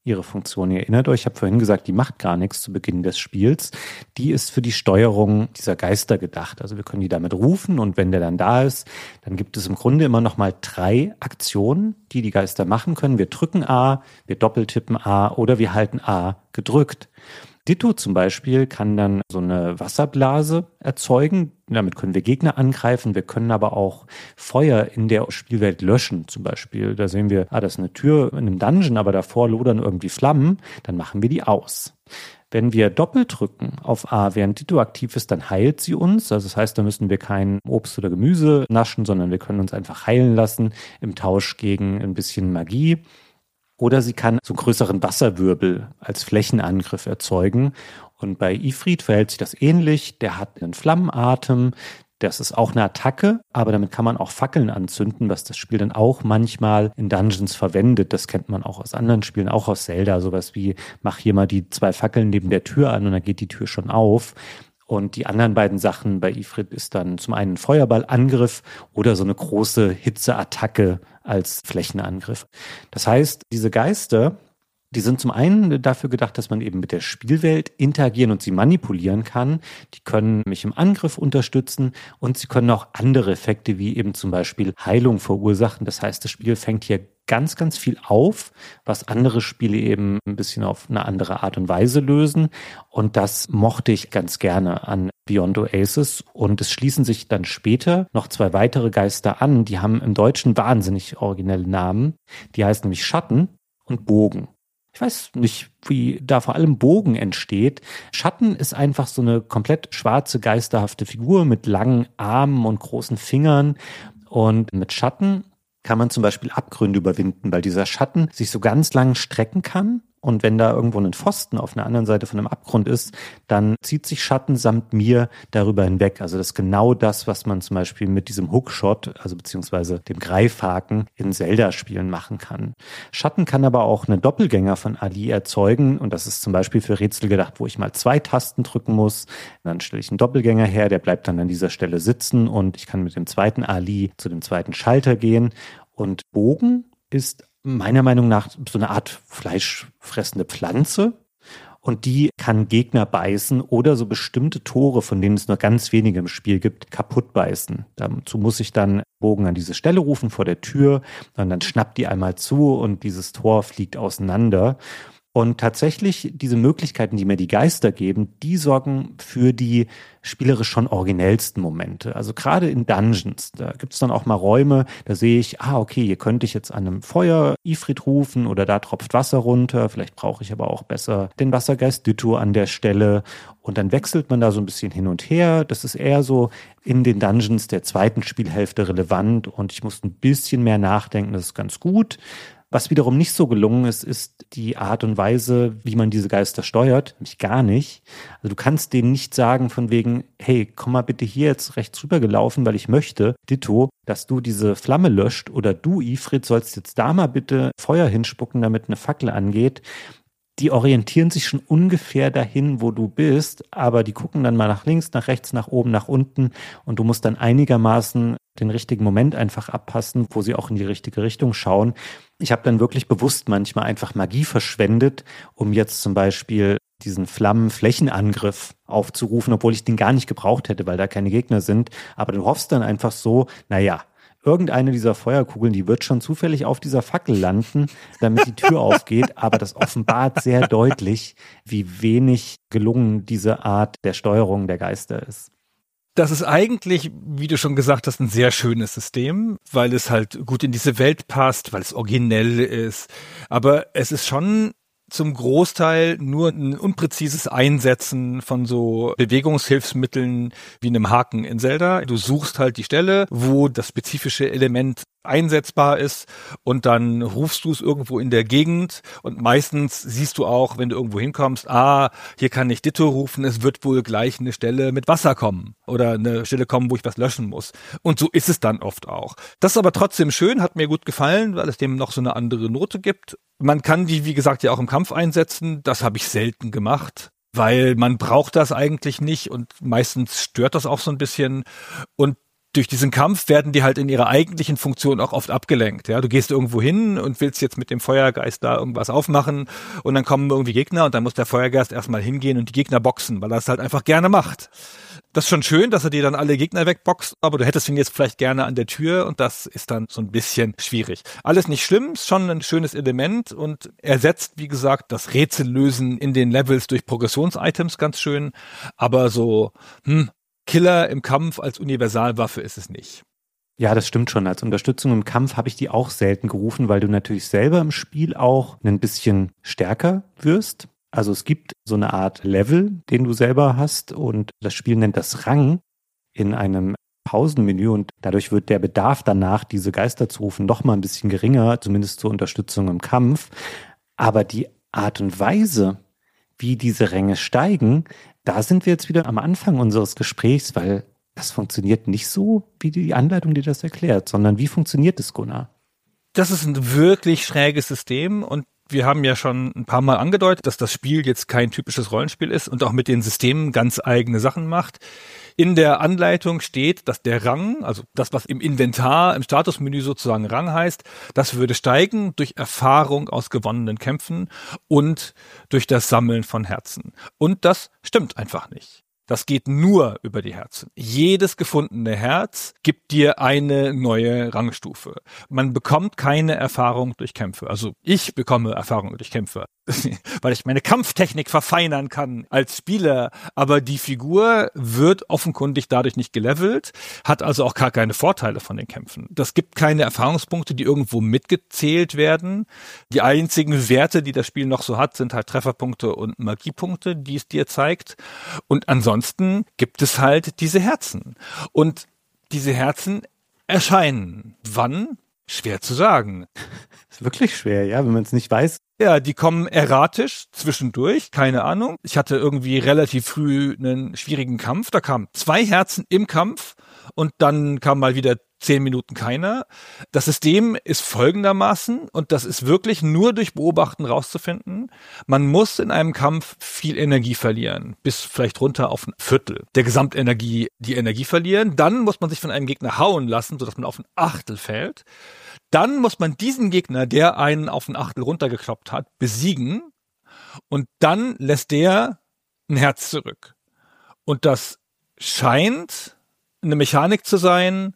ihre Funktion. Ihr erinnert euch, ich habe vorhin gesagt, die macht gar nichts zu Beginn des Spiels. Die ist für die Steuerung dieser Geister gedacht. Also wir können die damit rufen und wenn der dann da ist, dann gibt es im Grunde immer noch mal 3 Aktionen, die die Geister machen können. Wir drücken A, wir doppeltippen A oder wir halten A gedrückt. Ditto zum Beispiel kann dann so eine Wasserblase erzeugen. Damit können wir Gegner angreifen. Wir können aber auch Feuer in der Spielwelt löschen. Zum Beispiel, da sehen wir, das ist eine Tür in einem Dungeon, aber davor lodern irgendwie Flammen. Dann machen wir die aus. Wenn wir doppelt drücken auf A, während Ditto aktiv ist, dann heilt sie uns. Also das heißt, da müssen wir kein Obst oder Gemüse naschen, sondern wir können uns einfach heilen lassen im Tausch gegen ein bisschen Magie. Oder sie kann so einen größeren Wasserwirbel als Flächenangriff erzeugen. Und bei Ifrit verhält sich das ähnlich. Der hat einen Flammenatem. Das ist auch eine Attacke, aber damit kann man auch Fackeln anzünden, was das Spiel dann auch manchmal in Dungeons verwendet. Das kennt man auch aus anderen Spielen, auch aus Zelda. Sowas wie, mach hier mal die 2 Fackeln neben der Tür an und dann geht die Tür schon auf. Und die anderen beiden Sachen bei Ifrit ist dann zum einen Feuerballangriff oder so eine große Hitzeattacke als Flächenangriff. Das heißt, diese Geister, die sind zum einen dafür gedacht, dass man eben mit der Spielwelt interagieren und sie manipulieren kann. Die können mich im Angriff unterstützen und sie können auch andere Effekte wie eben zum Beispiel Heilung verursachen. Das heißt, das Spiel fängt hier ganz, ganz viel auf, was andere Spiele eben ein bisschen auf eine andere Art und Weise lösen. Und das mochte ich ganz gerne an Beyond Oasis. Und es schließen sich dann später noch 2 weitere Geister an. Die haben im Deutschen wahnsinnig originelle Namen. Die heißen nämlich Schatten und Bogen. Ich weiß nicht, wie da vor allem Bogen entsteht. Schatten ist einfach so eine komplett schwarze, geisterhafte Figur mit langen Armen und großen Fingern. Und mit Schatten kann man zum Beispiel Abgründe überwinden, weil dieser Schatten sich so ganz lang strecken kann. Und wenn da irgendwo ein Pfosten auf einer anderen Seite von einem Abgrund ist, dann zieht sich Schatten samt mir darüber hinweg. Also das ist genau das, was man zum Beispiel mit diesem Hookshot, also beziehungsweise dem Greifhaken in Zelda-Spielen machen kann. Schatten kann aber auch einen Doppelgänger von Ali erzeugen. Und das ist zum Beispiel für Rätsel gedacht, wo ich mal 2 Tasten drücken muss. Dann stelle ich einen Doppelgänger her, der bleibt dann an dieser Stelle sitzen und ich kann mit dem zweiten Ali zu dem zweiten Schalter gehen. Und Bogen ist meiner Meinung nach so eine Art fleischfressende Pflanze und die kann Gegner beißen oder so bestimmte Tore, von denen es nur ganz wenige im Spiel gibt, kaputt beißen. Dazu muss ich dann Bogen an diese Stelle rufen vor der Tür und dann schnappt die einmal zu und dieses Tor fliegt auseinander. Und tatsächlich diese Möglichkeiten, die mir die Geister geben, die sorgen für die spielerisch schon originellsten Momente. Also gerade in Dungeons, da gibt es dann auch mal Räume, da sehe ich, okay, hier könnte ich jetzt an einem Feuer Ifrit rufen oder da tropft Wasser runter, vielleicht brauche ich aber auch besser den Wassergeist Ditto an der Stelle. Und dann wechselt man da so ein bisschen hin und her. Das ist eher so in den Dungeons der zweiten Spielhälfte relevant und ich muss ein bisschen mehr nachdenken, das ist ganz gut. Was wiederum nicht so gelungen ist, ist die Art und Weise, wie man diese Geister steuert, nämlich gar nicht. Also du kannst denen nicht sagen von wegen, hey, komm mal bitte hier jetzt rechts rüber gelaufen, weil ich möchte, Ditto, dass du diese Flamme löscht oder du, Ifrit, sollst jetzt da mal bitte Feuer hinspucken, damit eine Fackel angeht. Die orientieren sich schon ungefähr dahin, wo du bist, aber die gucken dann mal nach links, nach rechts, nach oben, nach unten und du musst dann einigermaßen den richtigen Moment einfach abpassen, wo sie auch in die richtige Richtung schauen. Ich habe dann wirklich bewusst manchmal einfach Magie verschwendet, um jetzt zum Beispiel diesen Flammenflächenangriff aufzurufen, obwohl ich den gar nicht gebraucht hätte, weil da keine Gegner sind. Aber du hoffst dann einfach so, irgendeine dieser Feuerkugeln, die wird schon zufällig auf dieser Fackel landen, damit die Tür aufgeht. Aber das offenbart sehr deutlich, wie wenig gelungen diese Art der Steuerung der Geister ist. Das ist eigentlich, wie du schon gesagt hast, ein sehr schönes System, weil es halt gut in diese Welt passt, weil es originell ist. Aber es ist schon zum Großteil nur ein unpräzises Einsetzen von so Bewegungshilfsmitteln wie einem Haken in Zelda. Du suchst halt die Stelle, wo das spezifische Element einsetzbar ist und dann rufst du es irgendwo in der Gegend und meistens siehst du auch, wenn du irgendwo hinkommst, hier kann ich Ditto rufen, es wird wohl gleich eine Stelle mit Wasser kommen oder eine Stelle kommen, wo ich was löschen muss. Und so ist es dann oft auch. Das ist aber trotzdem schön, hat mir gut gefallen, weil es dem noch so eine andere Note gibt. Man kann die, wie gesagt, ja auch im Kampf einsetzen. Das habe ich selten gemacht, weil man braucht das eigentlich nicht und meistens stört das auch so ein bisschen. Und durch diesen Kampf werden die halt in ihrer eigentlichen Funktion auch oft abgelenkt. Ja, du gehst irgendwo hin und willst jetzt mit dem Feuergeist da irgendwas aufmachen und dann kommen irgendwie Gegner und dann muss der Feuergeist erstmal hingehen und die Gegner boxen, weil er es halt einfach gerne macht. Das ist schon schön, dass er dir dann alle Gegner wegboxt, aber du hättest ihn jetzt vielleicht gerne an der Tür und das ist dann so ein bisschen schwierig. Alles nicht schlimm, ist schon ein schönes Element und ersetzt, wie gesagt, das Rätsellösen in den Levels durch Progressionsitems ganz schön, aber so, Killer im Kampf als Universalwaffe ist es nicht. Ja, das stimmt schon. Als Unterstützung im Kampf habe ich die auch selten gerufen, weil du natürlich selber im Spiel auch ein bisschen stärker wirst. Also es gibt so eine Art Level, den du selber hast und das Spiel nennt das Rang in einem Pausenmenü und dadurch wird der Bedarf danach, diese Geister zu rufen, noch mal ein bisschen geringer, zumindest zur Unterstützung im Kampf. Aber die Art und Weise, wie diese Ränge steigen, da sind wir jetzt wieder am Anfang unseres Gesprächs, weil das funktioniert nicht so, wie die Anleitung dir das erklärt, sondern wie funktioniert es, Gunnar? Das ist ein wirklich schräges System und wir haben ja schon ein paar Mal angedeutet, dass das Spiel jetzt kein typisches Rollenspiel ist und auch mit den Systemen ganz eigene Sachen macht. In der Anleitung steht, dass der Rang, also das, was im Inventar, im Statusmenü sozusagen Rang heißt, das würde steigen durch Erfahrung aus gewonnenen Kämpfen und durch das Sammeln von Herzen. Und das stimmt einfach nicht. Das geht nur über die Herzen. Jedes gefundene Herz gibt dir eine neue Rangstufe. Man bekommt keine Erfahrung durch Kämpfe. Also ich bekomme Erfahrung durch Kämpfe, weil ich meine Kampftechnik verfeinern kann als Spieler. Aber die Figur wird offenkundig dadurch nicht gelevelt, hat also auch gar keine Vorteile von den Kämpfen. Das gibt keine Erfahrungspunkte, die irgendwo mitgezählt werden. Die einzigen Werte, die das Spiel noch so hat, sind halt Trefferpunkte und Magiepunkte, die es dir zeigt. Und ansonsten gibt es halt diese Herzen. Und diese Herzen erscheinen. Wann? Schwer zu sagen. Ist wirklich schwer, ja, wenn man es nicht weiß. Ja, die kommen erratisch zwischendurch, keine Ahnung. Ich hatte irgendwie relativ früh einen schwierigen Kampf. Da kamen 2 Herzen im Kampf und dann kam mal wieder 10 Minuten keiner. Das System ist folgendermaßen, und das ist wirklich nur durch Beobachten rauszufinden: Man muss in einem Kampf viel Energie verlieren, bis vielleicht runter auf ein Viertel der Gesamtenergie die Energie verlieren. Dann muss man sich von einem Gegner hauen lassen, sodass man auf ein Achtel fällt. Dann muss man diesen Gegner, der einen auf ein Achtel runtergekloppt hat, besiegen. Und dann lässt der ein Herz zurück. Und das scheint eine Mechanik zu sein,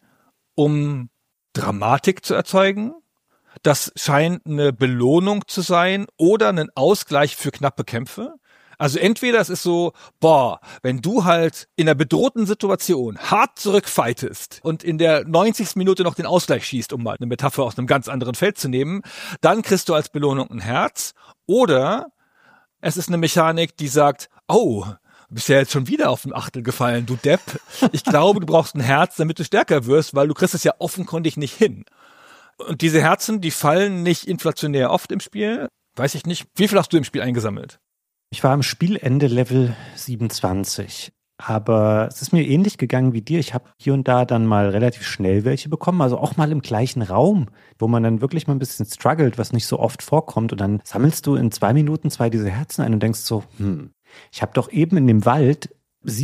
um Dramatik zu erzeugen. Das scheint eine Belohnung zu sein oder ein Ausgleich für knappe Kämpfe. Also entweder es ist so, wenn du halt in einer bedrohten Situation hart zurückfightest und in der 90. Minute noch den Ausgleich schießt, um mal eine Metapher aus einem ganz anderen Feld zu nehmen, dann kriegst du als Belohnung ein Herz. Oder es ist eine Mechanik, die sagt, du bist ja jetzt schon wieder auf ein Achtel gefallen, du Depp. Ich glaube, du brauchst ein Herz, damit du stärker wirst, weil du kriegst es ja offenkundig nicht hin. Und diese Herzen, die fallen nicht inflationär oft im Spiel. Weiß ich nicht. Wie viel hast du im Spiel eingesammelt? Ich war am Spielende Level 27. Aber es ist mir ähnlich gegangen wie dir. Ich habe hier und da dann mal relativ schnell welche bekommen, also auch mal im gleichen Raum, wo man dann wirklich mal ein bisschen struggelt, was nicht so oft vorkommt. Und dann sammelst du in 2 Minuten 2 diese Herzen ein und denkst so, ich habe doch eben in dem Wald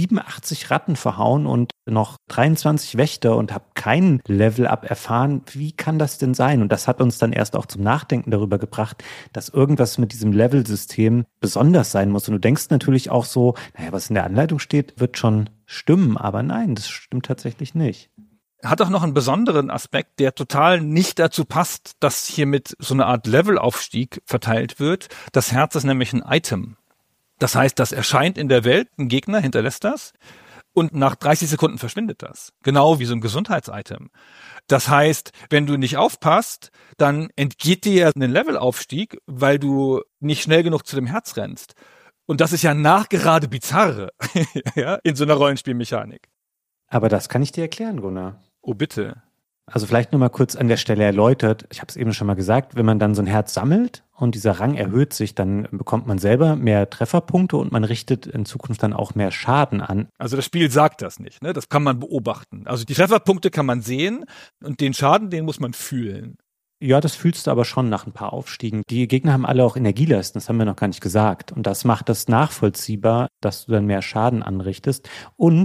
87 Ratten verhauen und noch 23 Wächter und habe kein Level-Up erfahren. Wie kann das denn sein? Und das hat uns dann erst auch zum Nachdenken darüber gebracht, dass irgendwas mit diesem Level-System besonders sein muss. Und du denkst natürlich auch so, was in der Anleitung steht, wird schon stimmen. Aber nein, das stimmt tatsächlich nicht. Hat auch noch einen besonderen Aspekt, der total nicht dazu passt, dass hiermit so eine Art Levelaufstieg verteilt wird. Das Herz ist nämlich ein Item. Das heißt, das erscheint in der Welt, ein Gegner hinterlässt das und nach 30 Sekunden verschwindet das. Genau wie so ein Gesundheitsitem. Das heißt, wenn du nicht aufpasst, dann entgeht dir ein Levelaufstieg, weil du nicht schnell genug zu dem Herz rennst. Und das ist ja nachgerade bizarre ja, in so einer Rollenspielmechanik. Aber das kann ich dir erklären, Gunnar. Oh, bitte. Also vielleicht nur mal kurz an der Stelle erläutert. Ich habe es eben schon mal gesagt, wenn man dann so ein Herz sammelt und dieser Rang erhöht sich, dann bekommt man selber mehr Trefferpunkte und man richtet in Zukunft dann auch mehr Schaden an. Also das Spiel sagt das nicht, ne? Das kann man beobachten. Also die Trefferpunkte kann man sehen und den Schaden, den muss man fühlen. Ja, das fühlst du aber schon nach ein paar Aufstiegen. Die Gegner haben alle auch Energieleisten, das haben wir noch gar nicht gesagt. Und das macht das nachvollziehbar, dass du dann mehr Schaden anrichtest. Und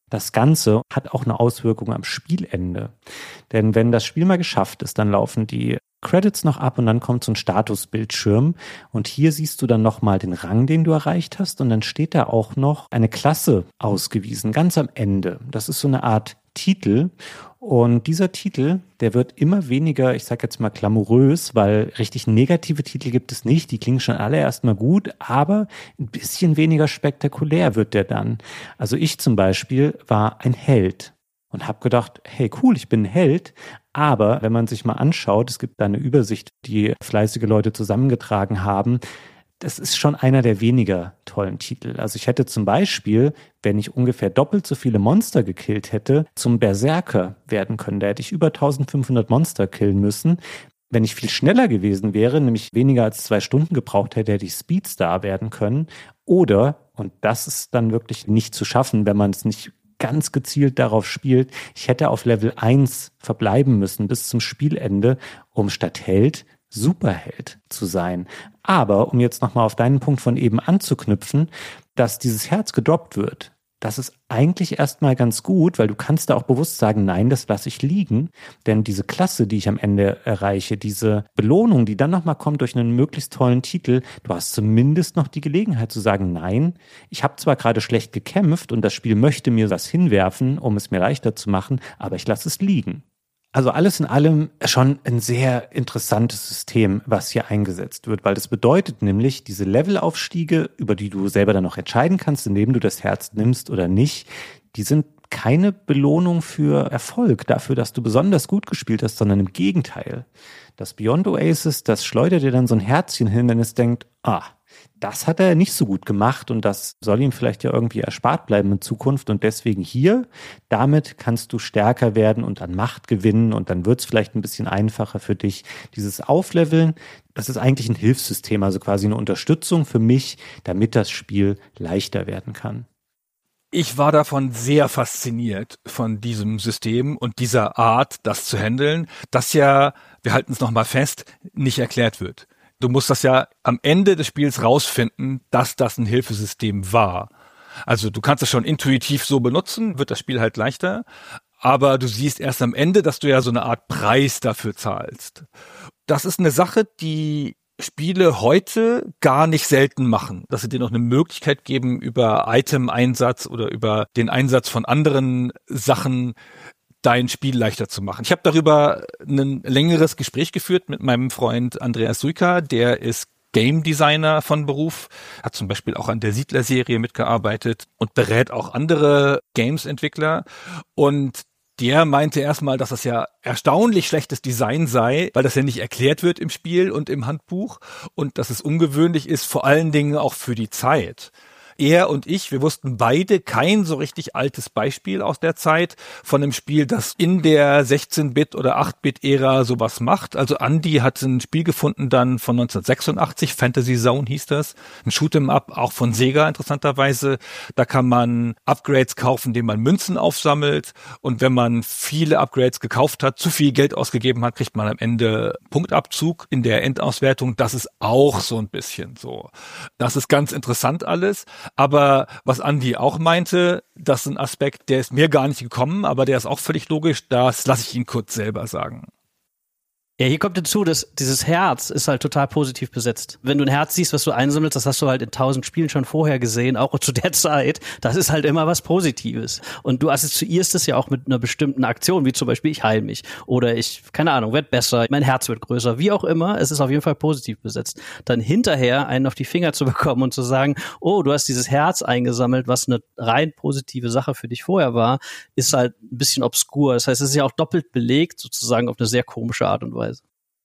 Das Ganze hat auch eine Auswirkung am Spielende. Denn wenn das Spiel mal geschafft ist, dann laufen die Credits noch ab und dann kommt so ein Statusbildschirm und hier siehst du dann nochmal den Rang, den du erreicht hast und dann steht da auch noch eine Klasse ausgewiesen, ganz am Ende. Das ist so eine Art Titel und dieser Titel, der wird immer weniger, ich sag jetzt mal glamourös, weil richtig negative Titel gibt es nicht, die klingen schon alle erstmal gut, aber ein bisschen weniger spektakulär wird der dann. Also ich zum Beispiel war ein Held. Und habe gedacht, hey cool, ich bin ein Held, aber wenn man sich mal anschaut, es gibt da eine Übersicht, die fleißige Leute zusammengetragen haben, das ist schon einer der weniger tollen Titel. Also ich hätte zum Beispiel, wenn ich ungefähr doppelt so viele Monster gekillt hätte, zum Berserker werden können. Da hätte ich über 1500 Monster killen müssen. Wenn ich viel schneller gewesen wäre, nämlich weniger als 2 Stunden gebraucht hätte, hätte ich Speedstar werden können. Oder, und das ist dann wirklich nicht zu schaffen, wenn man es nicht ganz gezielt darauf spielt, ich hätte auf Level 1 verbleiben müssen bis zum Spielende, um statt Held Superheld zu sein. Aber um jetzt nochmal auf deinen Punkt von eben anzuknüpfen, dass dieses Herz gedroppt wird, das ist eigentlich erstmal ganz gut, weil du kannst da auch bewusst sagen, nein, das lasse ich liegen. Denn diese Klasse, die ich am Ende erreiche, diese Belohnung, die dann nochmal kommt durch einen möglichst tollen Titel, du hast zumindest noch die Gelegenheit zu sagen, nein, ich habe zwar gerade schlecht gekämpft und das Spiel möchte mir was hinwerfen, um es mir leichter zu machen, aber ich lasse es liegen. Also alles in allem schon ein sehr interessantes System, was hier eingesetzt wird, weil das bedeutet nämlich, diese Levelaufstiege, über die du selber dann noch entscheiden kannst, indem du das Herz nimmst oder nicht, die sind keine Belohnung für Erfolg, dafür, dass du besonders gut gespielt hast, sondern im Gegenteil. Das Beyond Oasis, das schleudert dir dann so ein Herzchen hin, wenn es denkt, das hat er nicht so gut gemacht und das soll ihm vielleicht ja irgendwie erspart bleiben in Zukunft und deswegen hier, damit kannst du stärker werden und an Macht gewinnen und dann wird es vielleicht ein bisschen einfacher für dich. Dieses Aufleveln, das ist eigentlich ein Hilfssystem, also quasi eine Unterstützung für mich, damit das Spiel leichter werden kann. Ich war davon sehr fasziniert von diesem System und dieser Art, das zu handeln, das ja, wir halten es nochmal fest, nicht erklärt wird. Du musst das ja am Ende des Spiels rausfinden, dass das ein Hilfesystem war. Also du kannst es schon intuitiv so benutzen, wird das Spiel halt leichter, aber du siehst erst am Ende, dass du ja so eine Art Preis dafür zahlst. Das ist eine Sache, die Spiele heute gar nicht selten machen, dass sie dir noch eine Möglichkeit geben, über Item-Einsatz oder über den Einsatz von anderen Sachen dein Spiel leichter zu machen. Ich habe darüber ein längeres Gespräch geführt mit meinem Freund Andreas Suika, der ist Game Designer von Beruf, hat zum Beispiel auch an der Siedler-Serie mitgearbeitet und berät auch andere Games-Entwickler und der meinte erstmal, dass das ja erstaunlich schlechtes Design sei, weil das ja nicht erklärt wird im Spiel und im Handbuch und dass es ungewöhnlich ist, vor allen Dingen auch für die Zeit. Er und ich, wir wussten beide kein so richtig altes Beispiel aus der Zeit von einem Spiel, das in der 16-Bit- oder 8-Bit-Ära sowas macht. Also Andy hat ein Spiel gefunden dann von 1986, Fantasy Zone hieß das, ein Shoot'em-up, auch von Sega interessanterweise. Da kann man Upgrades kaufen, indem man Münzen aufsammelt und wenn man viele Upgrades gekauft hat, zu viel Geld ausgegeben hat, kriegt man am Ende Punktabzug in der Endauswertung. Das ist auch so ein bisschen so. Das ist ganz interessant alles. Aber was Andy auch meinte, das ist ein Aspekt, der ist mir gar nicht gekommen, aber der ist auch völlig logisch, das lasse ich ihn kurz selber sagen. Ja, hier kommt hinzu, dass dieses Herz ist halt total positiv besetzt. Wenn du ein Herz siehst, was du einsammelst, das hast du halt in 1000 Spielen schon vorher gesehen, auch zu der Zeit. Das ist halt immer was Positives. Und du assoziierst es ja auch mit einer bestimmten Aktion, wie zum Beispiel ich heil mich oder ich, keine Ahnung, werd besser, mein Herz wird größer, wie auch immer. Es ist auf jeden Fall positiv besetzt. Dann hinterher einen auf die Finger zu bekommen und zu sagen, oh, du hast dieses Herz eingesammelt, was eine rein positive Sache für dich vorher war, ist halt ein bisschen obskur. Das heißt, es ist ja auch doppelt belegt, sozusagen auf eine sehr komische Art und Weise.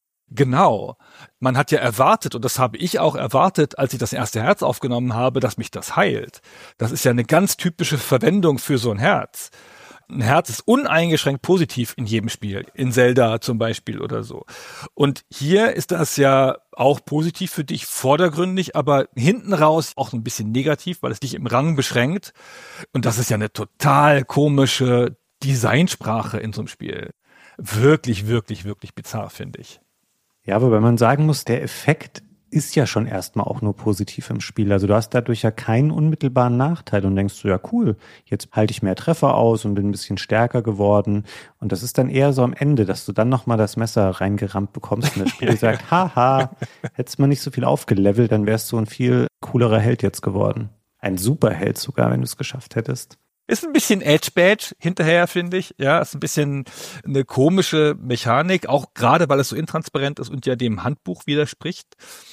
Genau. Man hat ja erwartet, und das habe ich auch erwartet, als ich das erste Herz aufgenommen habe, dass mich das heilt. Das ist ja eine ganz typische Verwendung für so ein Herz. Ein Herz ist uneingeschränkt positiv in jedem Spiel, in Zelda zum Beispiel oder so. Und hier ist das ja auch positiv für dich, vordergründig, aber hinten raus auch so ein bisschen negativ, weil es dich im Rang beschränkt. Und das ist ja eine total komische Designsprache in so einem Spiel. Wirklich, wirklich, wirklich bizarr, finde ich. Ja, wobei man sagen muss, der Effekt ist ja schon erstmal auch nur positiv im Spiel. Also du hast dadurch ja keinen unmittelbaren Nachteil und denkst du, ja cool, jetzt halte ich mehr Treffer aus und bin ein bisschen stärker geworden. Und das ist dann eher so am Ende, dass du dann nochmal das Messer reingerammt bekommst und das Spiel sagt, haha, hättest mal nicht so viel aufgelevelt, dann wärst du ein viel coolerer Held jetzt geworden. Ein Superheld sogar, wenn du es geschafft hättest. Ist ein bisschen Edge-Badge hinterher, finde ich. Ja, ist ein bisschen eine komische Mechanik, auch gerade, weil es so intransparent ist und ja dem Handbuch widerspricht.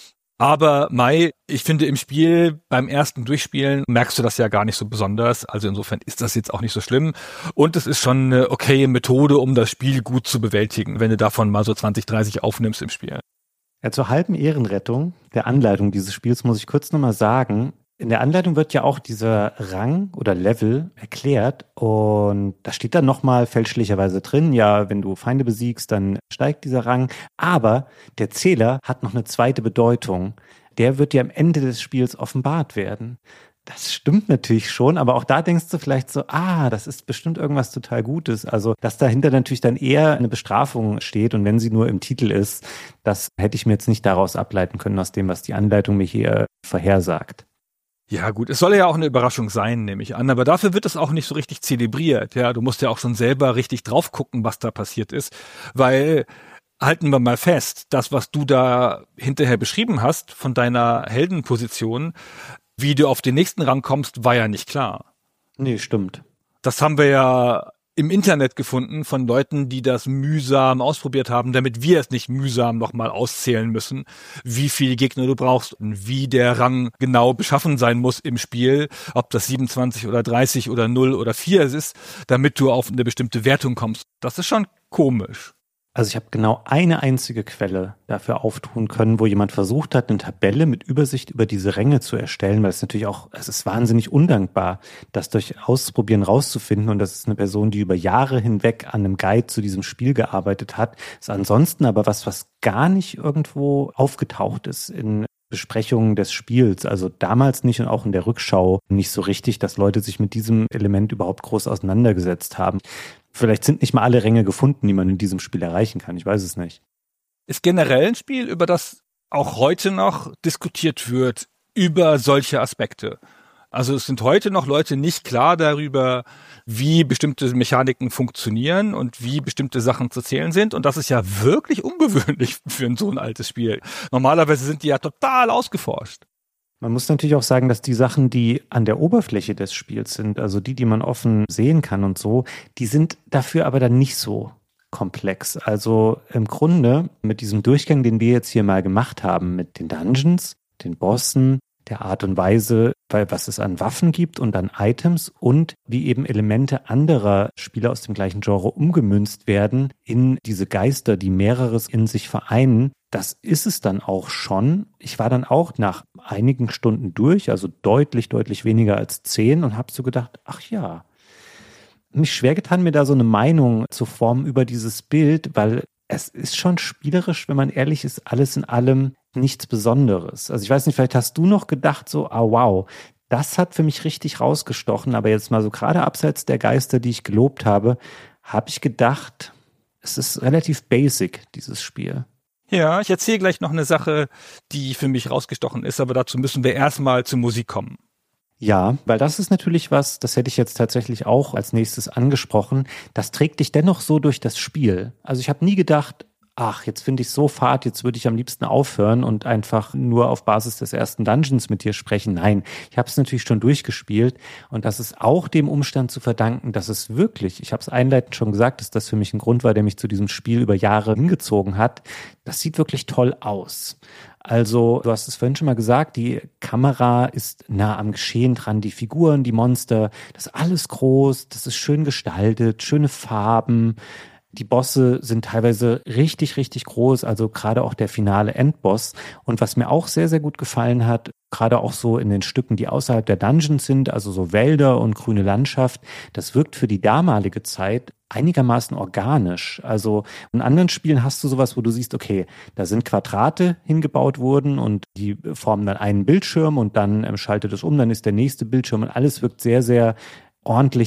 Aber Mai, ich finde im Spiel beim ersten Durchspielen merkst du das ja gar nicht so besonders. Also insofern ist das jetzt auch nicht so schlimm. Und es ist schon eine okaye Methode, um das Spiel gut zu bewältigen, wenn du davon mal so 20, 30 aufnimmst im Spiel. Ja, zur halben Ehrenrettung der Anleitung dieses Spiels muss ich kurz nochmal sagen, in der Anleitung wird ja auch dieser Rang oder Level erklärt und da steht dann nochmal fälschlicherweise drin, ja, wenn du Feinde besiegst, dann steigt dieser Rang. Aber der Zähler hat noch eine zweite Bedeutung. Der wird dir am Ende des Spiels offenbart werden. Das stimmt natürlich schon, aber auch da denkst du vielleicht so, das ist bestimmt irgendwas total Gutes. Also, dass dahinter natürlich dann eher eine Bestrafung steht und wenn sie nur im Titel ist, das hätte ich mir jetzt nicht daraus ableiten können, aus dem, was die Anleitung mir hier vorhersagt. Ja gut, es soll ja auch eine Überraschung sein, nehme ich an, aber dafür wird es auch nicht so richtig zelebriert. Ja, du musst ja auch schon selber richtig drauf gucken, was da passiert ist, weil halten wir mal fest, das, was du da hinterher beschrieben hast von deiner Heldenposition, wie du auf den nächsten Rang kommst, war ja nicht klar. Nee, stimmt. Das haben wir ja im Internet gefunden von Leuten, die das mühsam ausprobiert haben, damit wir es nicht mühsam nochmal auszählen müssen, wie viele Gegner du brauchst und wie der Rang genau beschaffen sein muss im Spiel, ob das 27 oder 30 oder 0 oder 4 ist, damit du auf eine bestimmte Wertung kommst. Das ist schon komisch. Also ich habe genau eine einzige Quelle dafür auftun können, wo jemand versucht hat, eine Tabelle mit Übersicht über diese Ränge zu erstellen, weil es natürlich auch, es ist wahnsinnig undankbar, das durch Ausprobieren rauszufinden und das ist eine Person, die über Jahre hinweg an einem Guide zu diesem Spiel gearbeitet hat. Ist ansonsten aber was gar nicht irgendwo aufgetaucht ist in Besprechungen des Spiels, also damals nicht und auch in der Rückschau nicht so richtig, dass Leute sich mit diesem Element überhaupt groß auseinandergesetzt haben. Vielleicht sind nicht mal alle Ränge gefunden, die man in diesem Spiel erreichen kann. Ich weiß es nicht. Ist generell ein Spiel, über das auch heute noch diskutiert wird, über solche Aspekte. Also es sind heute noch Leute nicht klar darüber, wie bestimmte Mechaniken funktionieren und wie bestimmte Sachen zu zählen sind. Und das ist ja wirklich ungewöhnlich für so ein altes Spiel. Normalerweise sind die ja total ausgeforscht. Man muss natürlich auch sagen, dass die Sachen, die an der Oberfläche des Spiels sind, also die man offen sehen kann und so, die sind dafür aber dann nicht so komplex. Also im Grunde mit diesem Durchgang, den wir jetzt hier mal gemacht haben, mit den Dungeons, den Bossen, der Art und Weise, was es an Waffen gibt und an Items und wie eben Elemente anderer Spiele aus dem gleichen Genre umgemünzt werden in diese Geister, die mehreres in sich vereinen. Das ist es dann auch schon. Ich war dann auch nach einigen Stunden durch, also deutlich weniger als 10 und habe so gedacht, ach ja, mich schwer getan, mir da so eine Meinung zu formen über dieses Bild, weil es ist schon spielerisch, wenn man ehrlich ist, alles in allem nichts Besonderes. Also ich weiß nicht, vielleicht hast du noch gedacht so, wow, das hat für mich richtig rausgestochen, aber jetzt mal so gerade abseits der Geister, die ich gelobt habe ich gedacht, es ist relativ basic, dieses Spiel. Ja, ich erzähle gleich noch eine Sache, die für mich rausgestochen ist, aber dazu müssen wir erstmal zur Musik kommen. Ja, weil das ist natürlich was, das hätte ich jetzt tatsächlich auch als nächstes angesprochen, das trägt dich dennoch so durch das Spiel. Also ich habe nie gedacht, ach, jetzt finde ich so fad, jetzt würde ich am liebsten aufhören und einfach nur auf Basis des ersten Dungeons mit dir sprechen. Nein, ich habe es natürlich schon durchgespielt und das ist auch dem Umstand zu verdanken, dass es wirklich, ich habe es einleitend schon gesagt, dass das für mich ein Grund war, der mich zu diesem Spiel über Jahre hingezogen hat. Das sieht wirklich toll aus. Also, du hast es vorhin schon mal gesagt, die Kamera ist nah am Geschehen dran, die Figuren, die Monster, das ist alles groß, das ist schön gestaltet, schöne Farben. Die Bosse sind teilweise richtig groß, also gerade auch der finale Endboss. Und was mir auch sehr gut gefallen hat, gerade auch so in den Stücken, die außerhalb der Dungeons sind, also so Wälder und grüne Landschaft, das wirkt für die damalige Zeit einigermaßen organisch. Also in anderen Spielen hast du sowas, wo du siehst, okay, da sind Quadrate hingebaut worden und die formen dann einen Bildschirm und dann schaltet es um, dann ist der nächste Bildschirm und alles wirkt sehr ordentlich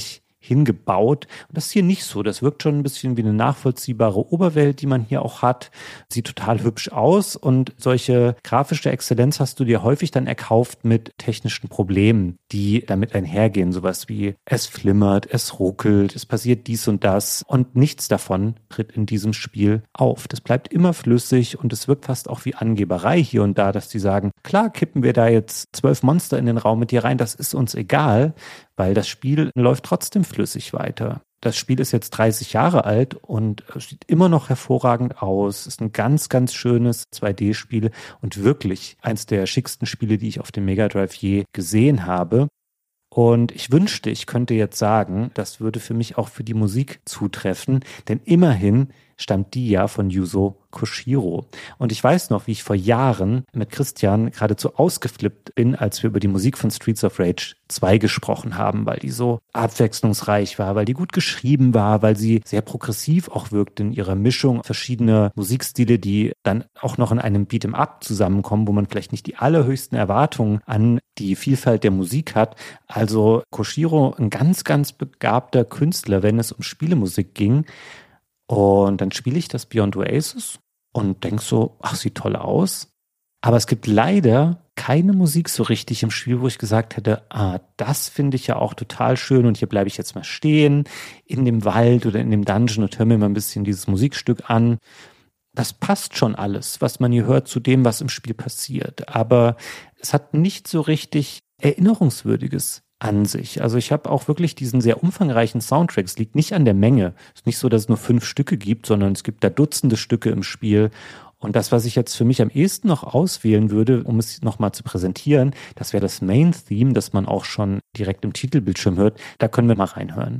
hingebaut. Und das ist hier nicht so. Das wirkt schon ein bisschen wie eine nachvollziehbare Oberwelt, die man hier auch hat. Sieht total hübsch aus und solche grafische Exzellenz hast du dir häufig dann erkauft mit technischen Problemen, die damit einhergehen. Sowas wie es flimmert, es ruckelt, es passiert dies und das und nichts davon tritt in diesem Spiel auf. Das bleibt immer flüssig und es wirkt fast auch wie Angeberei hier und da, dass die sagen, klar kippen wir da jetzt 12 Monster in den Raum mit dir rein, das ist uns egal, weil das Spiel läuft trotzdem flüssig weiter. Das Spiel ist jetzt 30 Jahre alt und sieht immer noch hervorragend aus. Ist ein ganz, ganz schönes 2D-Spiel und wirklich eins der schicksten Spiele, die ich auf dem Mega Drive je gesehen habe. Und ich wünschte, ich könnte jetzt sagen, das würde für mich auch für die Musik zutreffen, denn immerhin stammt die ja von Yuzo Koshiro. Und ich weiß noch, wie ich vor Jahren mit Christian geradezu ausgeflippt bin, als wir über die Musik von Streets of Rage 2 gesprochen haben, weil die so abwechslungsreich war, weil die gut geschrieben war, weil sie sehr progressiv auch wirkte in ihrer Mischung verschiedener Musikstile, die dann auch noch in einem Beat'em-up zusammenkommen, wo man vielleicht nicht die allerhöchsten Erwartungen an die Vielfalt der Musik hat. Also Koshiro, ein ganz, ganz begabter Künstler, wenn es um Spielemusik ging. Und dann spiele ich das Beyond Oasis und denke so, ach, sieht toll aus. Aber es gibt leider keine Musik so richtig im Spiel, wo ich gesagt hätte, das finde ich ja auch total schön und hier bleibe ich jetzt mal stehen in dem Wald oder in dem Dungeon und höre mir mal ein bisschen dieses Musikstück an. Das passt schon alles, was man hier hört, zu dem, was im Spiel passiert. Aber es hat nicht so richtig Erinnerungswürdiges an sich. Also ich habe auch wirklich diesen sehr umfangreichen Soundtrack. Es liegt nicht an der Menge. Es ist nicht so, dass es nur 5 Stücke gibt, sondern es gibt da Dutzende Stücke im Spiel. Und das, was ich jetzt für mich am ehesten noch auswählen würde, um es nochmal zu präsentieren, das wäre das Main-Theme, das man auch schon direkt im Titelbildschirm hört. Da können wir mal reinhören.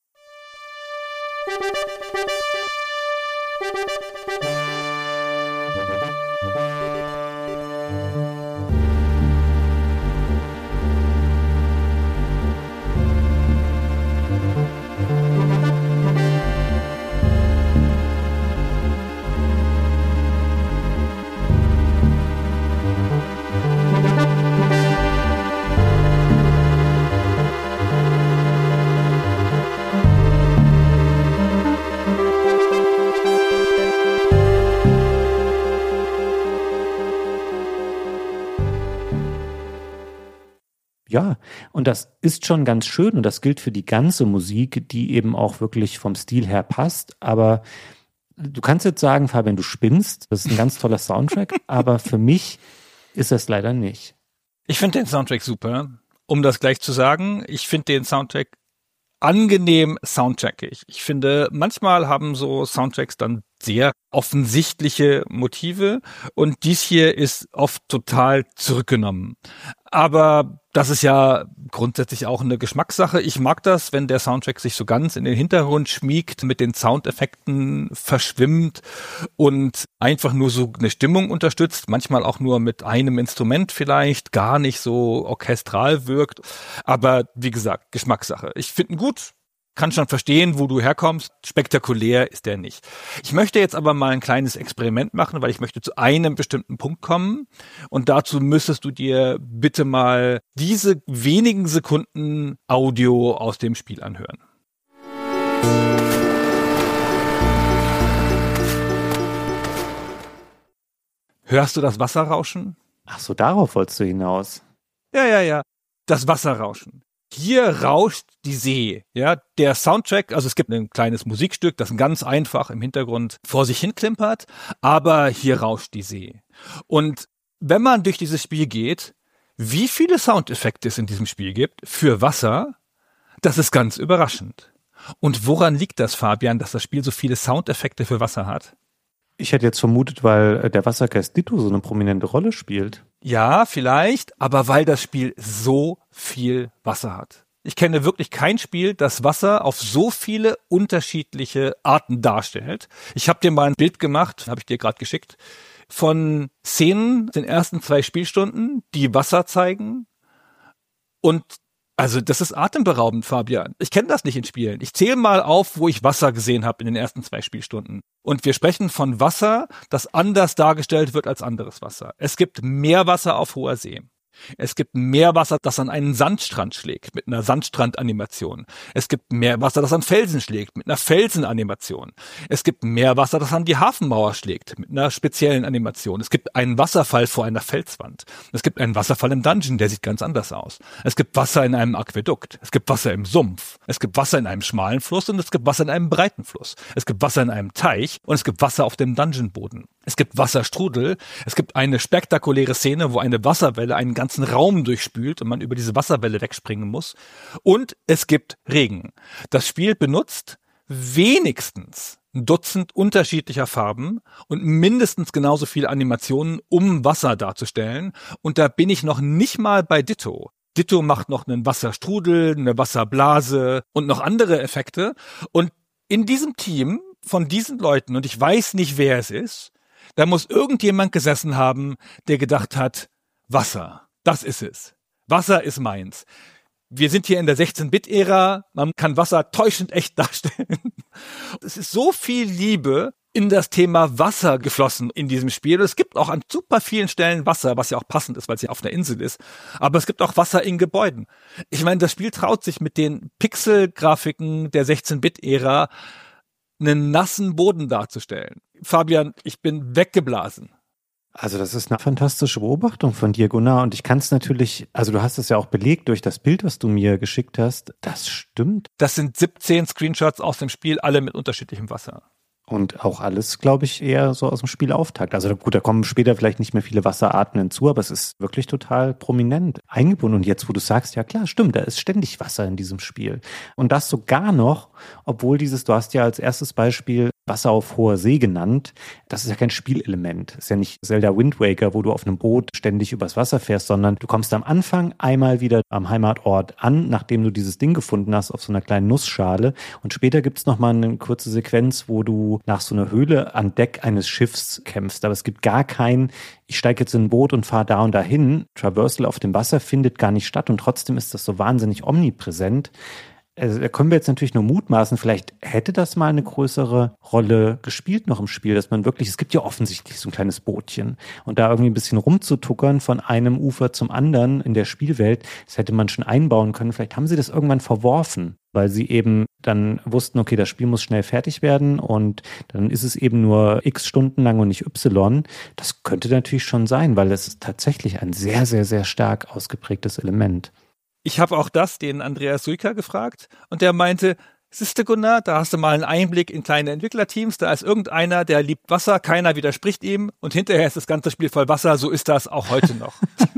Ja, und das ist schon ganz schön und das gilt für die ganze Musik, die eben auch wirklich vom Stil her passt. Aber du kannst jetzt sagen, Fabian, du spinnst, das ist ein ganz toller Soundtrack, aber für mich ist es leider nicht. Ich finde den Soundtrack super. Um das gleich zu sagen, ich finde den Soundtrack angenehm soundtrackig. Ich finde, manchmal haben so Soundtracks dann sehr offensichtliche Motive und dies hier ist oft total zurückgenommen. Aber das ist ja grundsätzlich auch eine Geschmackssache. Ich mag das, wenn der Soundtrack sich so ganz in den Hintergrund schmiegt, mit den Soundeffekten verschwimmt und einfach nur so eine Stimmung unterstützt, manchmal auch nur mit einem Instrument vielleicht, gar nicht so orchestral wirkt. Aber wie gesagt, Geschmackssache. Ich finde ihn gut. Kann schon verstehen, wo du herkommst. Spektakulär ist der nicht. Ich möchte jetzt aber mal ein kleines Experiment machen, weil ich möchte zu einem bestimmten Punkt kommen. Und dazu müsstest du dir bitte mal diese wenigen Sekunden Audio aus dem Spiel anhören. Hörst du das Wasserrauschen? Ach so, darauf wolltest du hinaus. Ja. Das Wasserrauschen. Hier rauscht die See, ja, der Soundtrack, also es gibt ein kleines Musikstück, das ganz einfach im Hintergrund vor sich hin klimpert, aber hier rauscht die See. Und wenn man durch dieses Spiel geht, wie viele Soundeffekte es in diesem Spiel gibt für Wasser, das ist ganz überraschend. Und woran liegt das, Fabian, dass das Spiel so viele Soundeffekte für Wasser hat? Ich hätte jetzt vermutet, weil der Wassergeist Ditto so eine prominente Rolle spielt. Ja, vielleicht, aber weil das Spiel so viel Wasser hat. Ich kenne wirklich kein Spiel, das Wasser auf so viele unterschiedliche Arten darstellt. Ich habe dir mal ein Bild gemacht, habe ich dir gerade geschickt, von Szenen in den ersten 2 Spielstunden, die Wasser zeigen. Und also das ist atemberaubend, Fabian. Ich kenne das nicht in Spielen. Ich zähle mal auf, wo ich Wasser gesehen habe in den ersten 2 Spielstunden. Und wir sprechen von Wasser, das anders dargestellt wird als anderes Wasser. Es gibt Meerwasser auf hoher See. Es gibt Meerwasser, das an einen Sandstrand schlägt, mit einer Sandstrandanimation. Es gibt Meerwasser, das an Felsen schlägt, mit einer Felsenanimation. Es gibt Meerwasser, das an die Hafenmauer schlägt, mit einer speziellen Animation. Es gibt einen Wasserfall vor einer Felswand. Es gibt einen Wasserfall im Dungeon, der sieht ganz anders aus. Es gibt Wasser in einem Aquädukt. Es gibt Wasser im Sumpf. Es gibt Wasser in einem schmalen Fluss und es gibt Wasser in einem breiten Fluss. Es gibt Wasser in einem Teich und es gibt Wasser auf dem Dungeonboden. Es gibt Wasserstrudel. Es gibt eine spektakuläre Szene, wo eine Wasserwelle einen ganzen Raum durchspült und man über diese Wasserwelle wegspringen muss. Und es gibt Regen. Das Spiel benutzt wenigstens ein Dutzend unterschiedlicher Farben und mindestens genauso viele Animationen, um Wasser darzustellen. Und da bin ich noch nicht mal bei Ditto. Ditto macht noch einen Wasserstrudel, eine Wasserblase und noch andere Effekte. Und in diesem Team von diesen Leuten, und ich weiß nicht, wer es ist, da muss irgendjemand gesessen haben, der gedacht hat, Wasser, das ist es. Wasser ist meins. Wir sind hier in der 16-Bit-Ära, man kann Wasser täuschend echt darstellen. Es ist so viel Liebe in das Thema Wasser geflossen in diesem Spiel. Es gibt auch an super vielen Stellen Wasser, was ja auch passend ist, weil es ja auf einer Insel ist. Aber es gibt auch Wasser in Gebäuden. Ich meine, das Spiel traut sich mit den Pixel-Grafiken der 16-Bit-Ära einen nassen Boden darzustellen. Fabian, ich bin weggeblasen. Also das ist eine fantastische Beobachtung von dir, Gunnar. Und ich kann es natürlich, also du hast es ja auch belegt durch das Bild, was du mir geschickt hast. Das stimmt. Das sind 17 Screenshots aus dem Spiel, alle mit unterschiedlichem Wasser. Und auch alles, glaube ich, eher so aus dem Spielauftakt. Also gut, da kommen später vielleicht nicht mehr viele Wasserarten hinzu, aber es ist wirklich total prominent eingebunden. Und jetzt, wo du sagst, ja klar, stimmt, da ist ständig Wasser in diesem Spiel. Und das sogar noch, obwohl du hast ja als erstes Beispiel Wasser auf hoher See genannt. Das ist ja kein Spielelement. Das ist ja nicht Zelda Wind Waker, wo du auf einem Boot ständig übers Wasser fährst, sondern du kommst am Anfang einmal wieder am Heimatort an, nachdem du dieses Ding gefunden hast auf so einer kleinen Nussschale. Und später gibt's noch mal eine kurze Sequenz, wo du nach so einer Höhle an Deck eines Schiffs kämpfst. Aber es gibt gar kein, ich steige jetzt in ein Boot und fahre da und dahin. Traversal auf dem Wasser findet gar nicht statt und trotzdem ist das so wahnsinnig omnipräsent. Also da können wir jetzt natürlich nur mutmaßen, vielleicht hätte das mal eine größere Rolle gespielt noch im Spiel, dass man wirklich, es gibt ja offensichtlich so ein kleines Bootchen und da irgendwie ein bisschen rumzutuckern von einem Ufer zum anderen in der Spielwelt, das hätte man schon einbauen können. Vielleicht haben sie das irgendwann verworfen, weil sie eben dann wussten, okay, das Spiel muss schnell fertig werden und dann ist es eben nur x Stunden lang und nicht y. Das könnte natürlich schon sein, weil es ist tatsächlich ein sehr, sehr, sehr stark ausgeprägtes Element. Ich habe auch den Andreas Suika gefragt und der meinte, siehste Gunnar, da hast du mal einen Einblick in kleine Entwicklerteams, da ist irgendeiner, der liebt Wasser, keiner widerspricht ihm und hinterher ist das ganze Spiel voll Wasser, so ist das auch heute noch.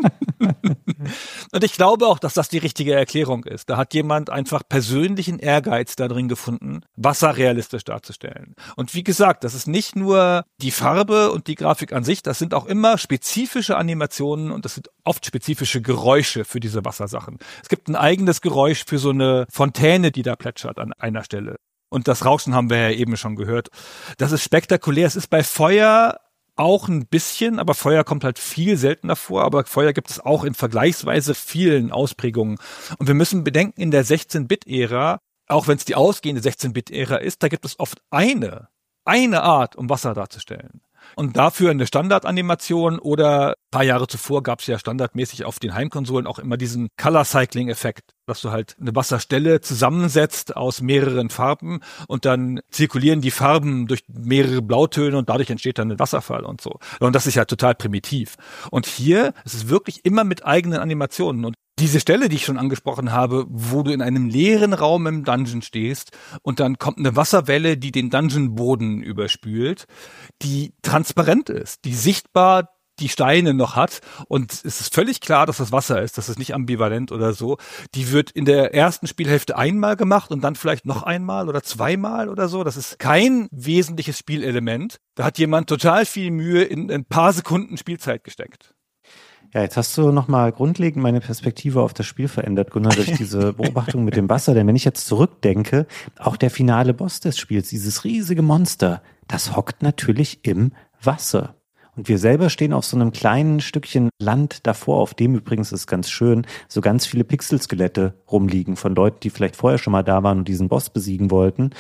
Und ich glaube auch, dass das die richtige Erklärung ist. Da hat jemand einfach persönlichen Ehrgeiz darin gefunden, Wasser realistisch darzustellen. Und wie gesagt, das ist nicht nur die Farbe und die Grafik an sich, das sind auch immer spezifische Animationen und das sind oft spezifische Geräusche für diese Wassersachen. Es gibt ein eigenes Geräusch für so eine Fontäne, die da plätschert an einer Stelle. Und das Rauschen haben wir ja eben schon gehört. Das ist spektakulär. Es ist bei Feuer auch ein bisschen, aber Feuer kommt halt viel seltener vor, aber Feuer gibt es auch in vergleichsweise vielen Ausprägungen. Und wir müssen bedenken, in der 16-Bit-Ära, auch wenn es die ausgehende 16-Bit-Ära ist, da gibt es oft eine Art, um Wasser darzustellen. Und dafür eine Standardanimation oder ein paar Jahre zuvor gab es ja standardmäßig auf den Heimkonsolen auch immer diesen Color-Cycling-Effekt, dass du halt eine Wasserstelle zusammensetzt aus mehreren Farben und dann zirkulieren die Farben durch mehrere Blautöne und dadurch entsteht dann ein Wasserfall und so. Und das ist ja total primitiv. Und hier ist es wirklich immer mit eigenen Animationen. Und diese Stelle, die ich schon angesprochen habe, wo du in einem leeren Raum im Dungeon stehst und dann kommt eine Wasserwelle, die den Dungeonboden überspült, die transparent ist, die sichtbar die Steine noch hat und es ist völlig klar, dass das Wasser ist, das ist nicht ambivalent oder so. Die wird in der ersten Spielhälfte einmal gemacht und dann vielleicht noch einmal oder zweimal oder so. Das ist kein wesentliches Spielelement. Da hat jemand total viel Mühe in ein paar Sekunden Spielzeit gesteckt. Ja, jetzt hast du nochmal grundlegend meine Perspektive auf das Spiel verändert, Gunnar, durch diese Beobachtung mit dem Wasser. Denn wenn ich jetzt zurückdenke, auch der finale Boss des Spiels, dieses riesige Monster, das hockt natürlich im Wasser. Und wir selber stehen auf so einem kleinen Stückchen Land davor, auf dem übrigens ist ganz schön, so ganz viele Pixelskelette rumliegen von Leuten, die vielleicht vorher schon mal da waren und diesen Boss besiegen wollten.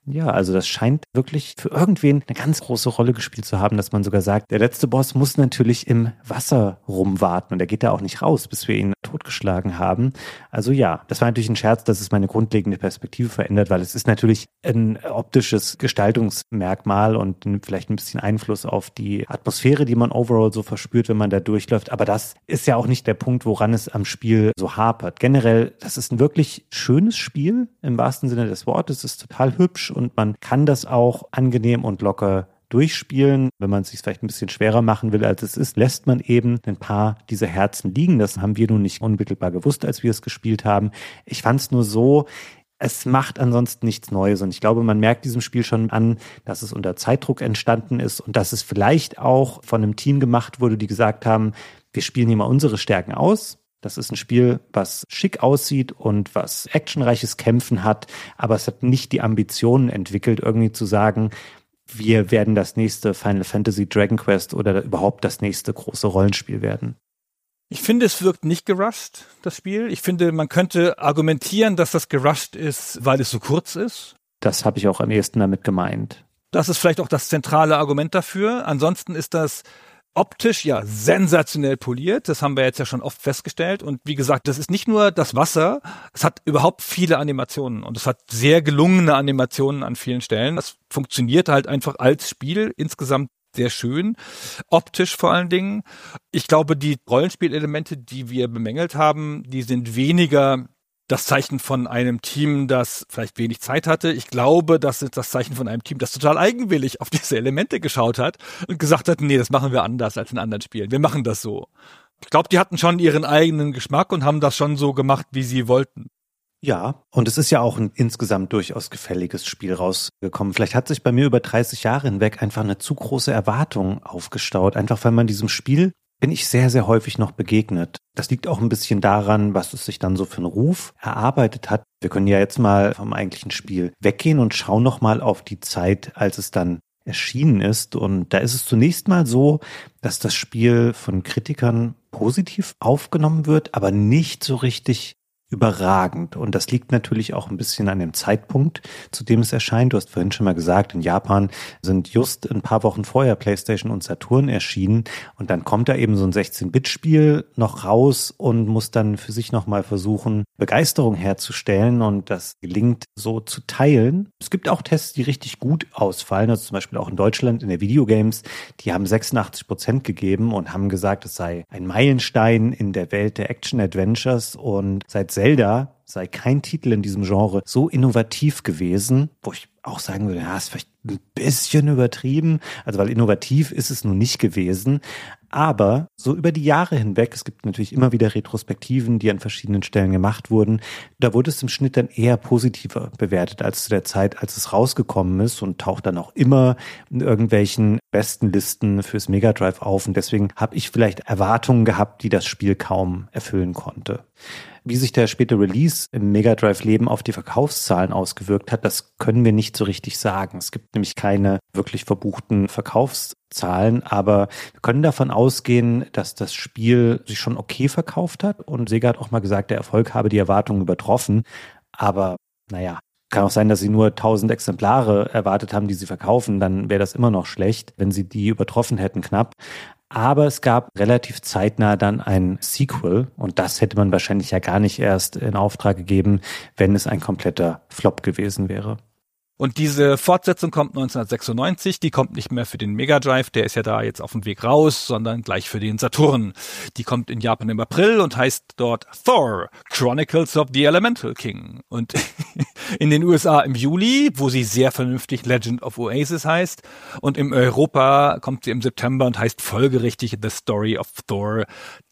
Ja, also das scheint wirklich für irgendwen eine ganz große Rolle gespielt zu haben, dass man sogar sagt, der letzte Boss muss natürlich im Wasser rumwarten und er geht da auch nicht raus, bis wir ihn totgeschlagen haben. Also ja, das war natürlich ein Scherz, dass es meine grundlegende Perspektive verändert, weil es ist natürlich ein optisches Gestaltungsmerkmal und nimmt vielleicht ein bisschen Einfluss auf die Atmosphäre, die man overall so verspürt, wenn man da durchläuft. Aber das ist ja auch nicht der Punkt, woran es am Spiel so hapert. Generell, das ist ein wirklich schönes Spiel im wahrsten Sinne des Wortes. Es ist total hübsch und man kann das auch angenehm und locker durchspielen. Wenn man es sich vielleicht ein bisschen schwerer machen will, als es ist, lässt man eben ein paar dieser Herzen liegen. Das haben wir nun nicht unmittelbar gewusst, als wir es gespielt haben. Ich fand es nur so, es macht ansonsten nichts Neues und ich glaube, man merkt diesem Spiel schon an, dass es unter Zeitdruck entstanden ist und dass es vielleicht auch von einem Team gemacht wurde, die gesagt haben, wir spielen hier mal unsere Stärken aus. Das ist ein Spiel, was schick aussieht und was actionreiches Kämpfen hat, aber es hat nicht die Ambitionen entwickelt, irgendwie zu sagen, wir werden das nächste Final Fantasy, Dragon Quest oder überhaupt das nächste große Rollenspiel werden. Ich finde, es wirkt nicht gerusht, das Spiel. Ich finde, man könnte argumentieren, dass das gerusht ist, weil es so kurz ist. Das habe ich auch am ehesten damit gemeint. Das ist vielleicht auch das zentrale Argument dafür. Ansonsten ist das optisch ja sensationell poliert. Das haben wir jetzt ja schon oft festgestellt. Und wie gesagt, das ist nicht nur das Wasser. Es hat überhaupt viele Animationen und es hat sehr gelungene Animationen an vielen Stellen. Das funktioniert halt einfach als Spiel insgesamt sehr schön, optisch vor allen Dingen. Ich glaube, die Rollenspielelemente, die wir bemängelt haben, die sind weniger das Zeichen von einem Team, das vielleicht wenig Zeit hatte. Ich glaube, das ist das Zeichen von einem Team, das total eigenwillig auf diese Elemente geschaut hat und gesagt hat, nee, das machen wir anders als in anderen Spielen. Wir machen das so. Ich glaube, die hatten schon ihren eigenen Geschmack und haben das schon so gemacht, wie sie wollten. Ja, und es ist ja auch ein insgesamt durchaus gefälliges Spiel rausgekommen. Vielleicht hat sich bei mir über 30 Jahre hinweg einfach eine zu große Erwartung aufgestaut, einfach weil man diesem Spiel bin ich sehr, sehr häufig noch begegnet. Das liegt auch ein bisschen daran, was es sich dann so für einen Ruf erarbeitet hat. Wir können ja jetzt mal vom eigentlichen Spiel weggehen und schauen noch mal auf die Zeit, als es dann erschienen ist. Und da ist es zunächst mal so, dass das Spiel von Kritikern positiv aufgenommen wird, aber nicht so richtig überragend. Und das liegt natürlich auch ein bisschen an dem Zeitpunkt, zu dem es erscheint. Du hast vorhin schon mal gesagt, in Japan sind just ein paar Wochen vorher PlayStation und Saturn erschienen. Und dann kommt da eben so ein 16-Bit-Spiel noch raus und muss dann für sich nochmal versuchen, Begeisterung herzustellen. Und das gelingt so zu teilen. Es gibt auch Tests, die richtig gut ausfallen. Also zum Beispiel auch in Deutschland in der Videogames. Die haben 86% gegeben und haben gesagt, es sei ein Meilenstein in der Welt der Action-Adventures. Und seit Zelda sei kein Titel in diesem Genre so innovativ gewesen, wo ich auch sagen würde, ja, ist vielleicht ein bisschen übertrieben, also weil innovativ ist es nun nicht gewesen, aber so über die Jahre hinweg, es gibt natürlich immer wieder Retrospektiven, die an verschiedenen Stellen gemacht wurden, da wurde es im Schnitt dann eher positiver bewertet als zu der Zeit, als es rausgekommen ist und taucht dann auch immer in irgendwelchen besten Listen fürs Mega Drive auf und deswegen habe ich vielleicht Erwartungen gehabt, die das Spiel kaum erfüllen konnte. Wie sich der späte Release im Mega Drive-Leben auf die Verkaufszahlen ausgewirkt hat, das können wir nicht so richtig sagen. Es gibt nämlich keine wirklich verbuchten Verkaufszahlen, aber wir können davon ausgehen, dass das Spiel sich schon okay verkauft hat und Sega hat auch mal gesagt, der Erfolg habe die Erwartungen übertroffen, aber naja, kann auch sein, dass sie nur 1000 Exemplare erwartet haben, die sie verkaufen, dann wäre das immer noch schlecht, wenn sie die übertroffen hätten knapp. Aber es gab relativ zeitnah dann ein Sequel und das hätte man wahrscheinlich ja gar nicht erst in Auftrag gegeben, wenn es ein kompletter Flop gewesen wäre. Und diese Fortsetzung kommt 1996, die kommt nicht mehr für den Mega Drive, der ist ja da jetzt auf dem Weg raus, sondern gleich für den Saturn. Die kommt in Japan im April und heißt dort Thor, Chronicles of the Elemental King. Und in den USA im Juli, wo sie sehr vernünftig Legend of Oasis heißt. Und in Europa kommt sie im September und heißt folgerichtig The Story of Thor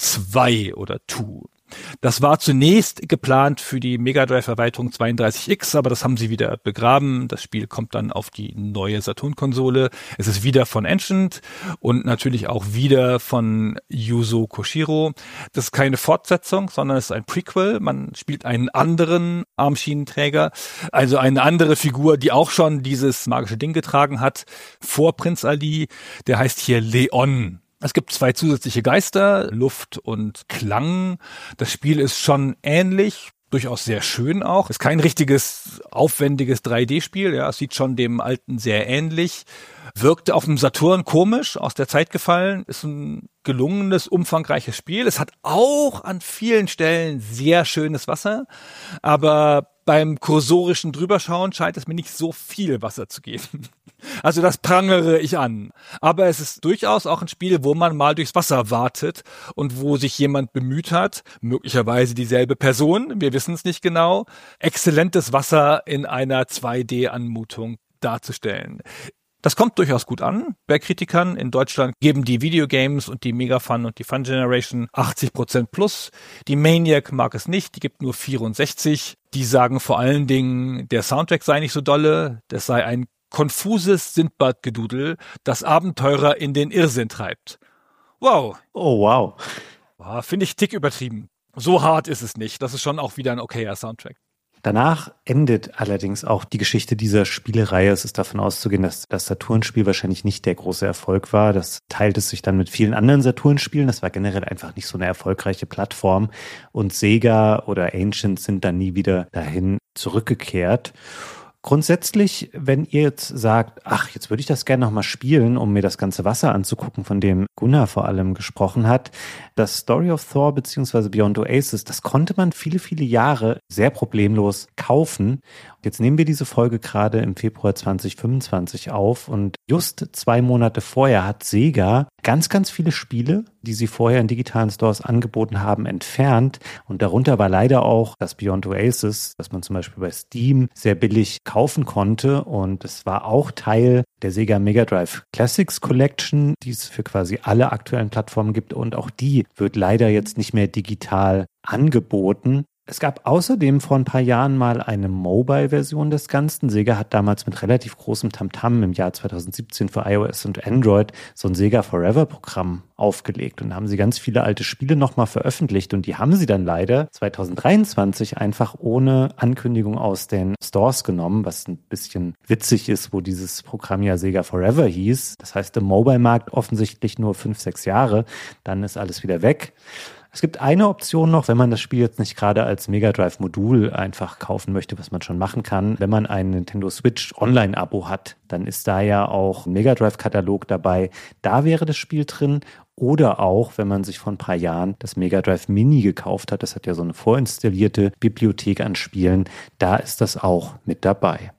2 oder 2. Das war zunächst geplant für die Mega Drive-Erweiterung 32X, aber das haben sie wieder begraben. Das Spiel kommt dann auf die neue Saturn-Konsole. Es ist wieder von Ancient und natürlich auch wieder von Yuzo Koshiro. Das ist keine Fortsetzung, sondern es ist ein Prequel. Man spielt einen anderen Armschienenträger, also eine andere Figur, die auch schon dieses magische Ding getragen hat, vor Prinz Ali. Der heißt hier Leon. Es gibt 2 zusätzliche Geister, Luft und Klang. Das Spiel ist schon ähnlich, durchaus sehr schön auch. Ist kein richtiges, aufwendiges 3D-Spiel, ja, es sieht schon dem alten sehr ähnlich. Wirkte auf dem Saturn komisch, aus der Zeit gefallen, ist ein gelungenes, umfangreiches Spiel. Es hat auch an vielen Stellen sehr schönes Wasser, aber beim kursorischen Drüberschauen scheint es mir nicht so viel Wasser zu geben. Also das prangere ich an. Aber es ist durchaus auch ein Spiel, wo man mal durchs Wasser wartet und wo sich jemand bemüht hat, möglicherweise dieselbe Person, wir wissen es nicht genau, exzellentes Wasser in einer 2D-Anmutung darzustellen. Das kommt durchaus gut an bei Kritikern. In Deutschland geben die Videogames und die Megafun und die Fun Generation 80% plus. Die Maniac mag es nicht, die gibt nur 64. Die sagen vor allen Dingen, der Soundtrack sei nicht so dolle, das sei ein konfuses Sindbad-Gedudel, das Abenteurer in den Irrsinn treibt. Wow. Oh, wow. Finde ich tick übertrieben. So hart ist es nicht. Das ist schon auch wieder ein okayer Soundtrack. Danach endet allerdings auch die Geschichte dieser Spielereihe. Es ist davon auszugehen, dass das Saturn-Spiel wahrscheinlich nicht der große Erfolg war. Das teilt es sich dann mit vielen anderen Saturn-Spielen. Das war generell einfach nicht so eine erfolgreiche Plattform. Und Sega oder Ancient sind dann nie wieder dahin zurückgekehrt. Grundsätzlich, wenn ihr jetzt sagt, ach, jetzt würde ich das gerne nochmal spielen, um mir das ganze Wasser anzugucken, von dem Gunnar vor allem gesprochen hat, das Story of Thor bzw. Beyond Oasis, das konnte man viele, viele Jahre sehr problemlos kaufen. Jetzt nehmen wir diese Folge gerade im Februar 2025 auf und just 2 Monate vorher hat Sega ganz, ganz viele Spiele, die sie vorher in digitalen Stores angeboten haben, entfernt. Und darunter war leider auch das Beyond Oasis, das man zum Beispiel bei Steam sehr billig kaufen konnte. Und es war auch Teil der Sega Mega Drive Classics Collection, die es für quasi alle aktuellen Plattformen gibt. Und auch die wird leider jetzt nicht mehr digital angeboten. Es gab außerdem vor ein paar Jahren mal eine Mobile-Version des Ganzen. Sega hat damals mit relativ großem Tamtam im Jahr 2017 für iOS und Android so ein Sega Forever-Programm aufgelegt. Und da haben sie ganz viele alte Spiele nochmal veröffentlicht. Und die haben sie dann leider 2023 einfach ohne Ankündigung aus den Stores genommen, was ein bisschen witzig ist, wo dieses Programm ja Sega Forever hieß. Das heißt, im Mobile-Markt offensichtlich nur 5-6 Jahre. Dann ist alles wieder weg. Es gibt eine Option noch, wenn man das Spiel jetzt nicht gerade als Mega Drive Modul einfach kaufen möchte, was man schon machen kann. Wenn man ein Nintendo Switch Online-Abo hat, dann ist da ja auch ein Mega Drive-Katalog dabei. Da wäre das Spiel drin. Oder auch, wenn man sich vor ein paar Jahren das Mega Drive Mini gekauft hat, das hat ja so eine vorinstallierte Bibliothek an Spielen, da ist das auch mit dabei.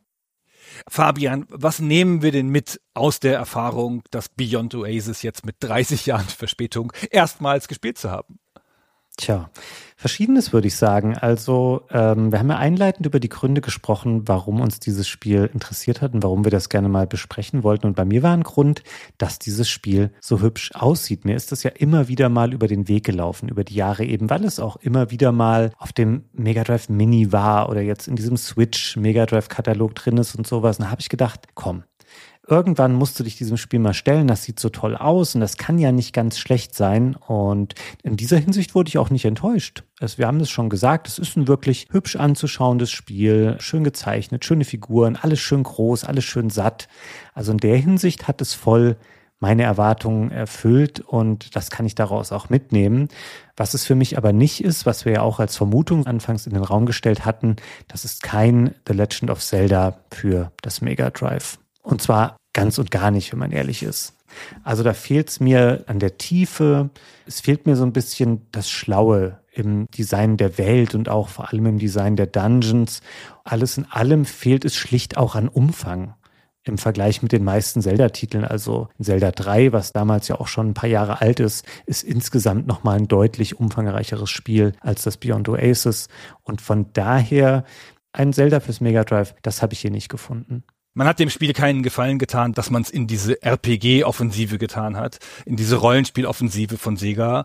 Fabian, was nehmen wir denn mit aus der Erfahrung, das Beyond Oasis jetzt mit 30 Jahren Verspätung erstmals gespielt zu haben? Tja, Verschiedenes würde ich sagen. Also wir haben ja einleitend über die Gründe gesprochen, warum uns dieses Spiel interessiert hat und warum wir das gerne mal besprechen wollten. Und bei mir war ein Grund, dass dieses Spiel so hübsch aussieht. Mir ist das ja immer wieder mal über den Weg gelaufen, über die Jahre eben, weil es auch immer wieder mal auf dem Mega Drive Mini war oder jetzt in diesem Switch Mega Drive Katalog drin ist und sowas. Und da habe ich gedacht, komm, irgendwann musst du dich diesem Spiel mal stellen, das sieht so toll aus und das kann ja nicht ganz schlecht sein. Und in dieser Hinsicht wurde ich auch nicht enttäuscht. Wir haben es schon gesagt, es ist ein wirklich hübsch anzuschauendes Spiel, schön gezeichnet, schöne Figuren, alles schön groß, alles schön satt. Also in der Hinsicht hat es voll meine Erwartungen erfüllt und das kann ich daraus auch mitnehmen. Was es für mich aber nicht ist, was wir ja auch als Vermutung anfangs in den Raum gestellt hatten, das ist kein The Legend of Zelda für das Mega Drive. Und zwar ganz und gar nicht, wenn man ehrlich ist. Also da fehlt es mir an der Tiefe, es fehlt mir so ein bisschen das Schlaue im Design der Welt und auch vor allem im Design der Dungeons. Alles in allem fehlt es schlicht auch an Umfang im Vergleich mit den meisten Zelda-Titeln. Also Zelda 3, was damals ja auch schon ein paar Jahre alt ist insgesamt nochmal ein deutlich umfangreicheres Spiel als das Beyond Oasis. Und von daher ein Zelda fürs Mega Drive, das habe ich hier nicht gefunden. Man hat dem Spiel keinen Gefallen getan, dass man es in diese RPG-Offensive getan hat, in diese Rollenspiel-Offensive von Sega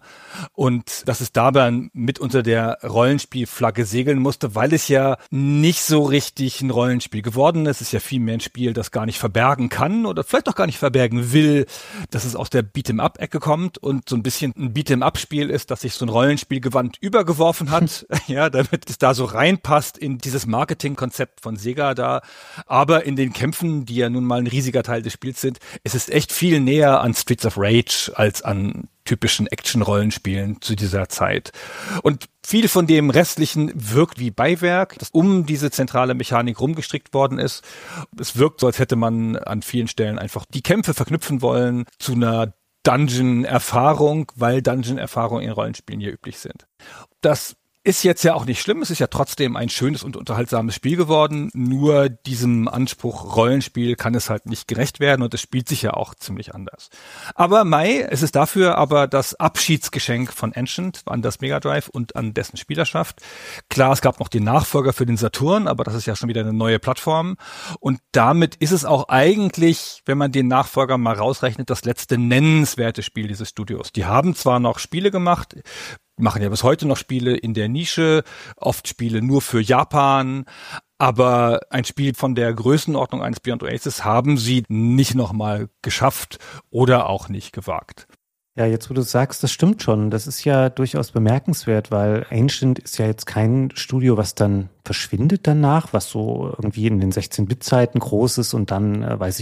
und dass es dabei mit unter der Rollenspielflagge segeln musste, weil es ja nicht so richtig ein Rollenspiel geworden ist. Es ist ja vielmehr ein Spiel, das gar nicht verbergen kann oder vielleicht auch gar nicht verbergen will, dass es aus der Beat'em-up-Ecke kommt und so ein bisschen ein Beat'em-up-Spiel ist, das sich so ein Rollenspielgewand übergeworfen hat, ja, damit es da so reinpasst in dieses Marketingkonzept von Sega da, aber in den die ja nun mal ein riesiger Teil des Spiels sind. Es ist echt viel näher an Streets of Rage als an typischen Action-Rollenspielen zu dieser Zeit. Und viel von dem Restlichen wirkt wie Beiwerk, das um diese zentrale Mechanik rumgestrickt worden ist. Es wirkt so, als hätte man an vielen Stellen einfach die Kämpfe verknüpfen wollen zu einer Dungeon-Erfahrung, weil Dungeon-Erfahrungen in Rollenspielen hier üblich sind. Das ist jetzt ja auch nicht schlimm, es ist ja trotzdem ein schönes und unterhaltsames Spiel geworden, nur diesem Anspruch Rollenspiel kann es halt nicht gerecht werden und es spielt sich ja auch ziemlich anders. Aber es ist dafür aber das Abschiedsgeschenk von Ancient an das Mega Drive und an dessen Spielerschaft. Klar, es gab noch den Nachfolger für den Saturn, aber das ist ja schon wieder eine neue Plattform und damit ist es auch eigentlich, wenn man den Nachfolger mal rausrechnet, das letzte nennenswerte Spiel dieses Studios. Die haben zwar noch Spiele gemacht, machen ja bis heute noch Spiele in der Nische, oft Spiele nur für Japan, aber ein Spiel von der Größenordnung eines Beyond Oasis haben sie nicht nochmal geschafft oder auch nicht gewagt. Ja, jetzt wo du sagst, das stimmt schon. Das ist ja durchaus bemerkenswert, weil Ancient ist ja jetzt kein Studio, was dann verschwindet danach, was so irgendwie in den 16-Bit-Zeiten groß ist und dann,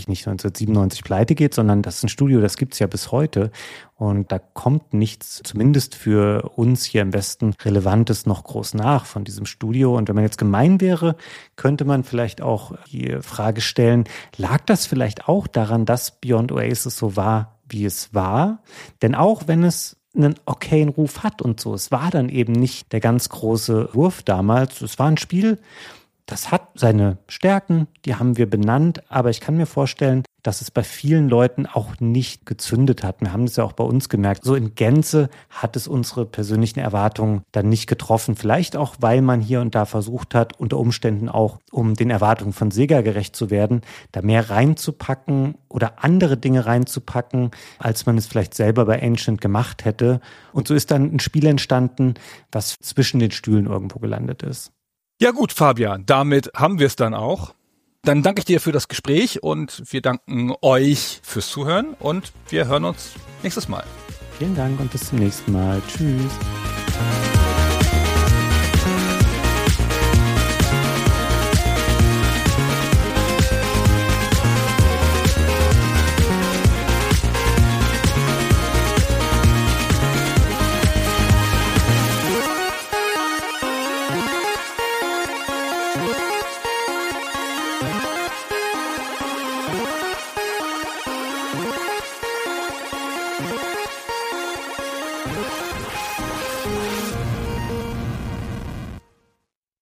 1997 pleite geht, sondern das ist ein Studio, das gibt's ja bis heute. Und da kommt nichts, zumindest für uns hier im Westen, Relevantes noch groß nach von diesem Studio. Und wenn man jetzt gemein wäre, könnte man vielleicht auch die Frage stellen, lag das vielleicht auch daran, dass Beyond Oasis so war, wie es war? Denn auch wenn es einen okayen Ruf hat und so, es war dann eben nicht der ganz große Wurf damals. Es war ein Spiel, das hat seine Stärken, die haben wir benannt, aber ich kann mir vorstellen, dass es bei vielen Leuten auch nicht gezündet hat. Wir haben es ja auch bei uns gemerkt. So in Gänze hat es unsere persönlichen Erwartungen dann nicht getroffen. Vielleicht auch, weil man hier und da versucht hat, unter Umständen auch, um den Erwartungen von Sega gerecht zu werden, da mehr reinzupacken oder andere Dinge reinzupacken, als man es vielleicht selber bei Ancient gemacht hätte. Und so ist dann ein Spiel entstanden, was zwischen den Stühlen irgendwo gelandet ist. Ja gut, Fabian, damit haben wir es dann auch. Dann danke ich dir für das Gespräch und wir danken euch fürs Zuhören und wir hören uns nächstes Mal. Vielen Dank und bis zum nächsten Mal. Tschüss.